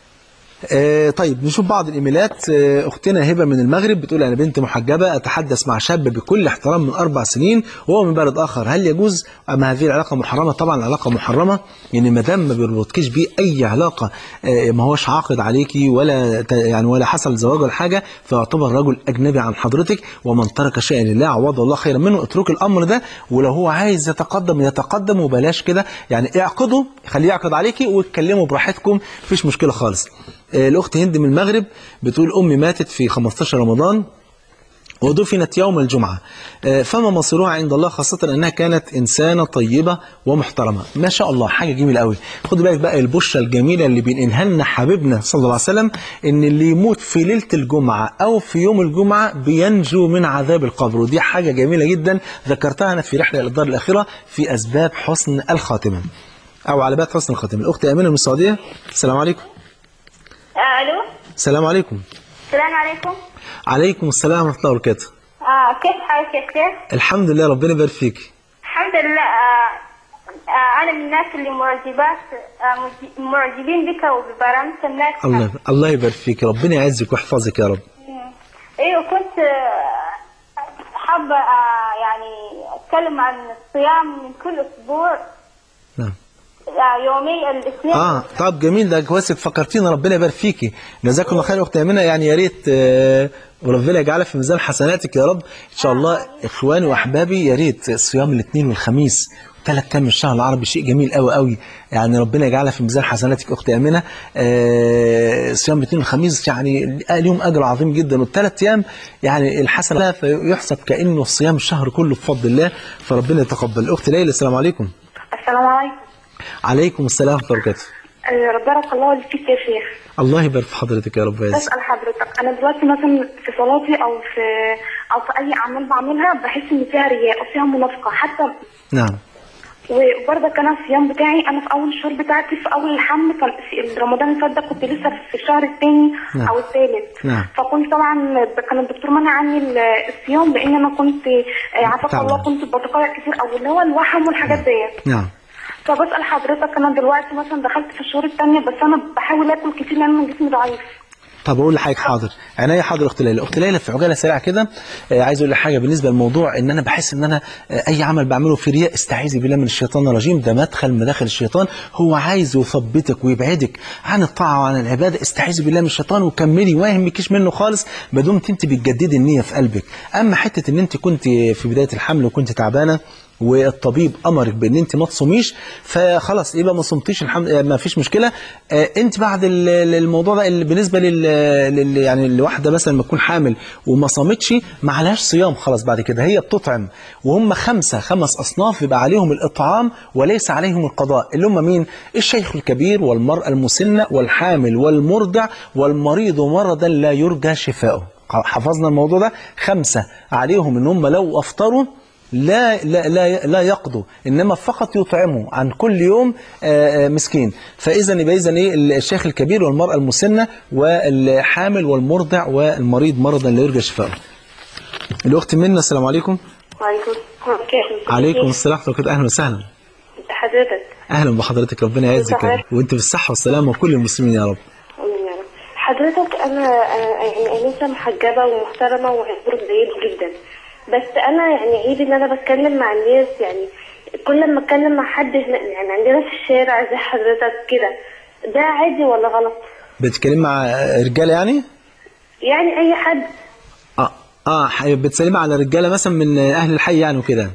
آه طيب نشوف بعض الإيميلات. آه أختنا هبة من المغرب بتقول: أنا بنت محجبة أتحدث مع شاب بكل احترام من أربع سنين وهو من بلد آخر، هل يجوز أم هذه العلاقة محرمة؟ طبعا العلاقة محرمة، يعني ما دام ما بيربطكيش بيه أي علاقة، آه ما هوش عاقد عليكي ولا يعني ولا حصل زواج ولا حاجة، فيعتبر رجل أجنبي عن حضرتك. ومن ترك شيئا لله عوضه الله خيرا منه. اترك الأمر ده، ولو هو عايز يتقدم يتقدم، وبلاش كده يعني اعقده، خليه يعقد عليكي واتكلموا براحتكم، مفيش مشكلة خالص. الأخت هند من المغرب بتقول: أمي ماتت في خمستاشر رمضان ودفنت يوم الجمعة، فما مصيرها عند الله، خاصة أنها كانت إنسانة طيبة ومحترمة. ما شاء الله، حاجة جميلة قوي. خد بالك بقى البشرة الجميلة اللي بينقلها لنا حبيبنا صلى الله عليه وسلم، إن اللي يموت في ليلة الجمعة أو في يوم الجمعة بينجو من عذاب القبر، ودي حاجة جميلة جدا ذكرتها أنا في رحلة إلى الدار الآخرة في أسباب حسن الخاتمة أو على باب حسن الخاتمة. الأخت أمينة من السعودية. السلام عليكم. الو. السلام عليكم. السلام عليكم. عليكم السلام ورحمة الله وبركاته. آه كيف حالك يا شيخ؟ الحمد لله، ربنا يبارك فيك. الحمد لله. آه آه أنا من الناس اللي معجبات آه معجبين بك وببرامج الناس. الله الله يبارك فيك، ربنا يعزك ويحفظك يا رب. ايوه كنت حابة آه يعني اتكلم عن الصيام من كل اسبوع. نعم. يومي الاثنين. اه طب جميل، ده كويس فكرتينا، ربنا يبارك فيكي، جزاكم الله خير اختي امينه. يعني يا ريت آه وربنا يجعلها في ميزان حسناتك يا رب ان شاء الله. اخواني واحبابي، يا ريت صيام الاثنين والخميس ثلاث ايام من الشهر العربي شيء جميل قوي قوي، يعني ربنا يجعلها في ميزان حسناتك اختي امينه. آه صيام الاثنين والخميس يعني اليوم اجر عظيم جدا، والثلاث ايام يعني الحسنه فيحسب كانه صيام الشهر كله بفضل الله، فربنا يتقبل. اختي ليلى السلام عليكم. السلام عليكم. عليكم السلام ورحمة الله وبركاته. بارك الله فيك يا شيخ. الله يبارك في حضرتك يا رب. بسأل حضرتك، أنا دلوقتي مثلا في صلاتي أو في أو في أي أعمال بعملها بحس إن فيها رياء أو فيها منافقة حتى. نعم. وبرضه كان الصيام بتاعي أنا في أول الشهور بتاعتي في أول الحمل كان في رمضان اللي فات ده كنت لسه في الشهر الثاني نعم. أو الثالث. نعم. فكنت طبعا كان الدكتور منع عني الصيام لأن أنا كنت عافاك الله كنت بتقرأ كتير أو اللي هو الوحم والحاجات ديت. نعم. فبسأل حضرتك أنا دلوقتي مثلا دخلت في الشهور الثانية بس أنا بحاول آكل كتير لأن جسمي ضعيف. طب اقول لحضرتك حاضر عينيا حاضر. اخت ليلى اخت ليلى في عجاله سريعه كده آه عايز اقول لك حاجه بالنسبه للموضوع ان انا بحس ان انا آه اي عمل بعمله في رياء استعيذي بالله من الشيطان الرجيم. ده مدخل مداخل الشيطان، هو عايز يثبتك ويبعدك عن الطاعه وعن العباده. استعيذي بالله من الشيطان وكملي وما يهمكيش منه خالص ما دمت انت بتجددي النيه في قلبك. اما حته ان انت كنت في بدايه الحمل وكنت تعبانه والطبيب امرك بان انت ما تصوميش فخلاص يبقى ما صمتيش الحمد ما فيش مشكله. آه انت بعد الموضوع ده اللي بالنسبه لل يعني الواحده مثلا لما تكون حامل وما صامتش ما عليهاش صيام خلاص بعد كده هي بتطعم. وهم خمسه خمس اصناف يبقى عليهم الاطعام وليس عليهم القضاء اللي هم مين؟ الشيخ الكبير والمراه المسنه والحامل والمرضع والمريض مرضا لا يرجى شفاؤه. حفظنا الموضوع ده. خمسه عليهم ان هم لو افطروا لا لا لا لا يقضوا انما فقط يطعموا عن كل يوم مسكين. فاذا يبقى اذا ايه الشيخ الكبير والمراه المسنه والحامل والمرضع والمريض مرضا لا يرجى شفاؤه. الاخت منى السلام عليكم. وعليكم السلام. عليكم السلام ورحمه الله. اهلا وسهلا. حضرتك اهلا بحضرتك ربنا يعزك وانت في الصحه والسلامه وكل المسلمين يا رب. امين يا رب. حضرتك انا يعني انسه محجبه ومحترمه وعبرك زيد جدا بس انا يعني عيب ان انا بتكلم مع الناس يعني كل ما اتكلم مع حد يعني عندنا في الشارع زي حضرتك كده ده عادي ولا غلط؟ بتتكلم مع رجاله يعني؟ يعني اي حد. اه اه بتسلمي على رجاله مثلا من اهل الحي يعني وكده؟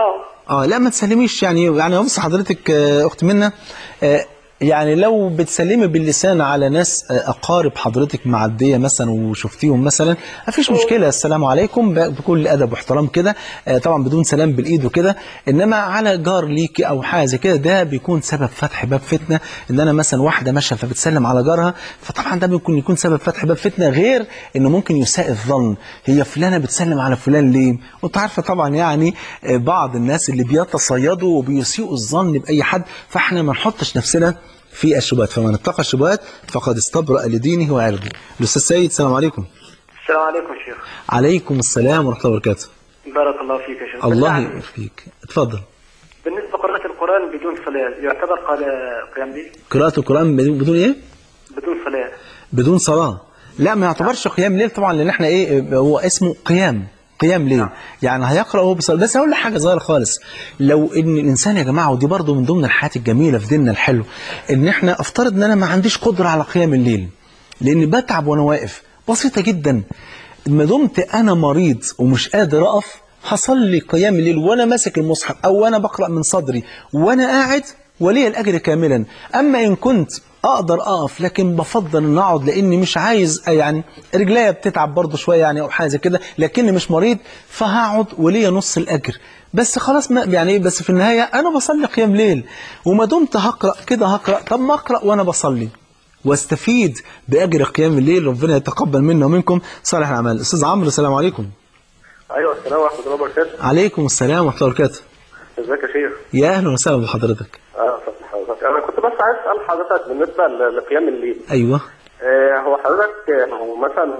اه اه لا ما تسلميش يعني يعني بص حضرتك اخت منى آه يعني لو بتسلمي باللسان على ناس أقارب حضرتك معدية مثلا وشفتيهم مثلا مفيش مشكلة السلام عليكم بكل أدب واحترام كده طبعا بدون سلام بالإيد وكده. إنما على جار ليكي أو حاجة زي كده ده بيكون سبب فتح باب فتنة. إن أنا مثلا واحدة ماشية فبتسلم على جارها فطبعا ده ممكن يكون سبب فتح باب فتنة غير إنه ممكن يساء الظن هي فلانة بتسلم على فلان ليه. وأنت عارفة طبعا يعني بعض الناس اللي بيتصيدوا وبيسيئوا الظن بأي حد فإحنا ما نحطش نفسنا في الشبهات فمن اتقى الشبهات فقد استبرأ لدينه وعرضه. الأستاذ سيد السلام عليكم. السلام عليكم شيخ. عليكم السلام ورحمة الله وبركاته. بارك الله فيك يا شيخ. الله يبارك فيك. اتفضل. بالنسبة لقراءة القرآن بدون صلاة يعتبر قيام ليل؟ قراءة القرآن بدون ايه؟ بدون صلاة. بدون صلاة. لا ما يعتبرش قيام ليل طبعا لأن احنا ايه هو اسمه قيام قيام ليل نعم. يعني هيقرأ وهو بيصلي. بس هقول لك حاجة صغيرة خالص لو ان الانسان يا جماعة ودي برضو من ضمن الحياة الجميلة في ديننا الحلو ان احنا افترض ان انا ما عنديش قدرة على قيام الليل لان بتعب وانا واقف بسيطة جدا. ما دمت انا مريض ومش قادر اقف هصلي قيام الليل وانا ماسك المصحف او وانا بقرأ من صدري وانا قاعد ولي الاجر كاملا. اما ان كنت اقدر اقف لكن بفضل ان اقعد لاني مش عايز يعني رجليا بتتعب برضه شويه يعني او حاجه زي كده لكني مش مريض فهقعد وليا نص الاجر بس خلاص ما يعني ايه. بس في النهايه انا بصلي قيام ليل وما دمت هقرا كده هقرا طب ما اقرا وانا بصلي واستفيد باجر قيام الليل. ربنا يتقبل منا ومنكم صالح الاعمال. استاذ عمرو السلام عليكم. ايوه السلام ورحمه الله وبركاته. عليكم السلام ورحمه الله وبركاته. ازيك يا شيخ؟ يا اهلا وسهلا بحضرتك. اه حضرتك انا كنت بس عايز اسال حضرتك بالنسبه لقيام الليل. ايوه. آه هو حضرتك هو مثلا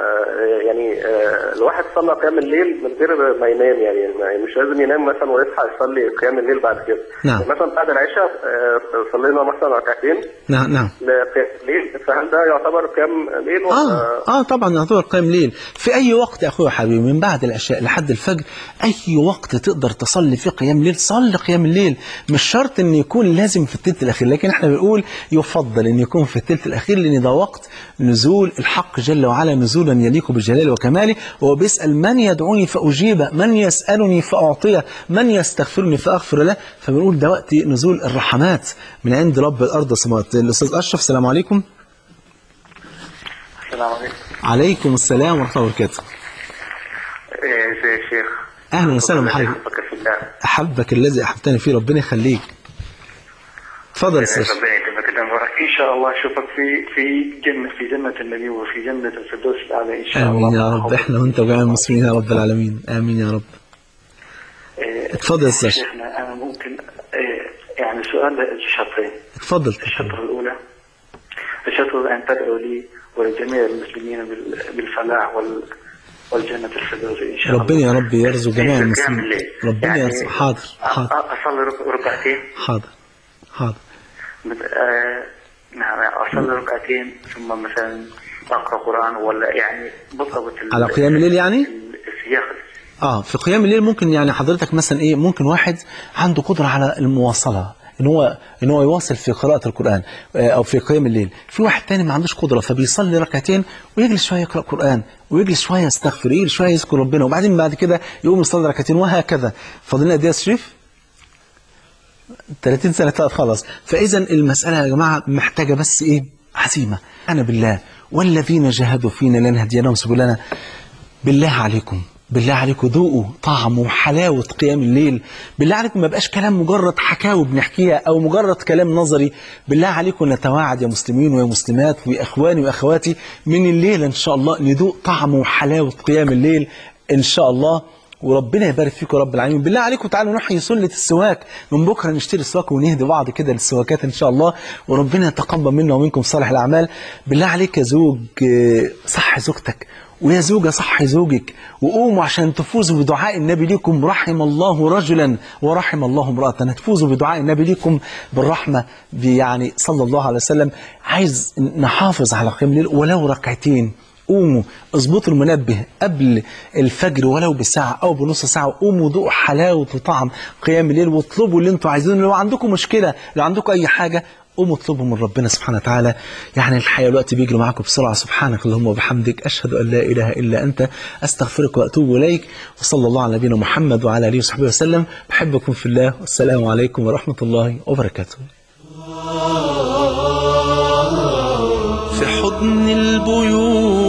آه يعني آه الواحد صلى قيام الليل من غير ما ينام يعني مش لازم ينام مثلا ويصحى يصلي قيام الليل بعد كده. نعم. مثلا بعد العشاء آه صلينا مثلا ركعتين. نعم نعم. لقيام الليل فهل ده يعتبر قيام ليل ولا؟ اه اه طبعا يعتبر قيام ليل في اي وقت يا اخويا حبيبي من بعد العشاء لحد الفجر اي وقت تقدر تصلي فيه قيام الليل صلي قيام الليل. مش شرط ان يكون لازم في الثلث الاخير لكن احنا بنقول يفضل ان يكون في الثلث الاخير لان ده وقت نزول الحق جل وعلا نزولا يليق بجلاله وكماله. وهو بيسأل من يدعوني فأجيبه من يسألني فأعطيه من يستغفرني فأغفر له. فبنقول ده وقت نزول الرحمات من عند رب الأرض والسماوات. الأستاذ أشرف السلام عليكم. السلام عليكم. عليكم السلام ورحمة الله وبركاته. ازيك يا شيخ؟ أهلا وسهلا بحضرتك. أحبك الذي أحبتني فيه ربنا يخليك. اتفضل يا استاذ. ربنا يتمم كده مبارك ان شاء الله اشوفك في في جنه في جنه النبي وفي جنه الفردوس الاعلى ان شاء الله. امين يا رب، احنا وانت وجميع المسلمين يا رب العالمين، امين يا رب. اتفضل يا استاذ. شيخنا انا ممكن يعني سؤال شطرين. اتفضل. الشطر الاولى، الشطر ان تدعو لي ولجميع المسلمين بالفلاح وال والجنة الفردوس إن شاء الله. ربنا يا رب يرزق جميع المسلمين. ربنا يعني يرزق. حاضر حاضر. أصلي ركعتين. حاضر حاضر. آه نعم أصلي ركعتين ثم مثلا أقرأ قرآن ولا يعني بالضبط على قيام الليل يعني؟ السياق. اه في قيام الليل ممكن يعني حضرتك مثلا ايه، ممكن واحد عنده قدرة على المواصلة ان هو ان هو يواصل في قراءة القرآن او في قيام الليل. في واحد تاني ما عندوش قدرة فبيصلي ركعتين ويجلس شوية يقرأ قرآن ويجلس شوية يستغفر، يجلس شوية يذكر ربنا وبعدين بعد كده يقوم يصلي ركعتين وهكذا. فاضلنا قد ايه يا شريف؟ ثلاثين سنة طلعت خلاص. فإذا المسألة يا جماعة محتاجة بس ايه؟ عزيمة. أنا بالله والذين جاهدوا فينا لنهدينهم سبلنا. بالله عليكم بالله عليكم ذوقوا طعم وحلاوة قيام الليل. بالله عليكم ما بقاش كلام مجرد حكاوي بنحكيها أو مجرد كلام نظري. بالله عليكم نتواعد يا مسلمين ويا مسلمات ويا إخواني وأخواتي من الليل إن شاء الله ندوق طعم وحلاوة قيام الليل إن شاء الله، وربنا يبارك فيكم رب العالمين. بالله عليكم تعالوا نحيي سنة السواك، من بكرة نشتري السواك ونهدي بعض كده للسواكات إن شاء الله، وربنا يتقبل منا ومنكم صالح الأعمال. بالله عليك يا زوج صح زوجتك، ويا زوجة صح زوجك، وقوموا عشان تفوزوا بدعاء النبي لكم. رحم الله رجلا ورحم الله امرأة. هتفوزوا بدعاء النبي لكم بالرحمة يعني صلى الله عليه وسلم. عايز نحافظ على قيام الليل ولو ركعتين. قوموا اظبطوا المنبه قبل الفجر ولو بساعة أو بنص ساعة، قوموا ذوقوا حلاوة وطعم قيام الليل واطلبوا اللي انتوا عايزينه. لو عندكم مشكلة، لو عندكم أي حاجة، قوموا اطلبوا من ربنا سبحانه وتعالى. يعني الحقيقة الوقت بيجري معاكم بسرعة. سبحانك اللهم وبحمدك، أشهد أن لا إله إلا أنت، أستغفرك وأتوب إليك. وصلى الله على نبينا محمد وعلى آله وصحبه وسلم. بحبكم في الله، والسلام عليكم ورحمة الله وبركاته.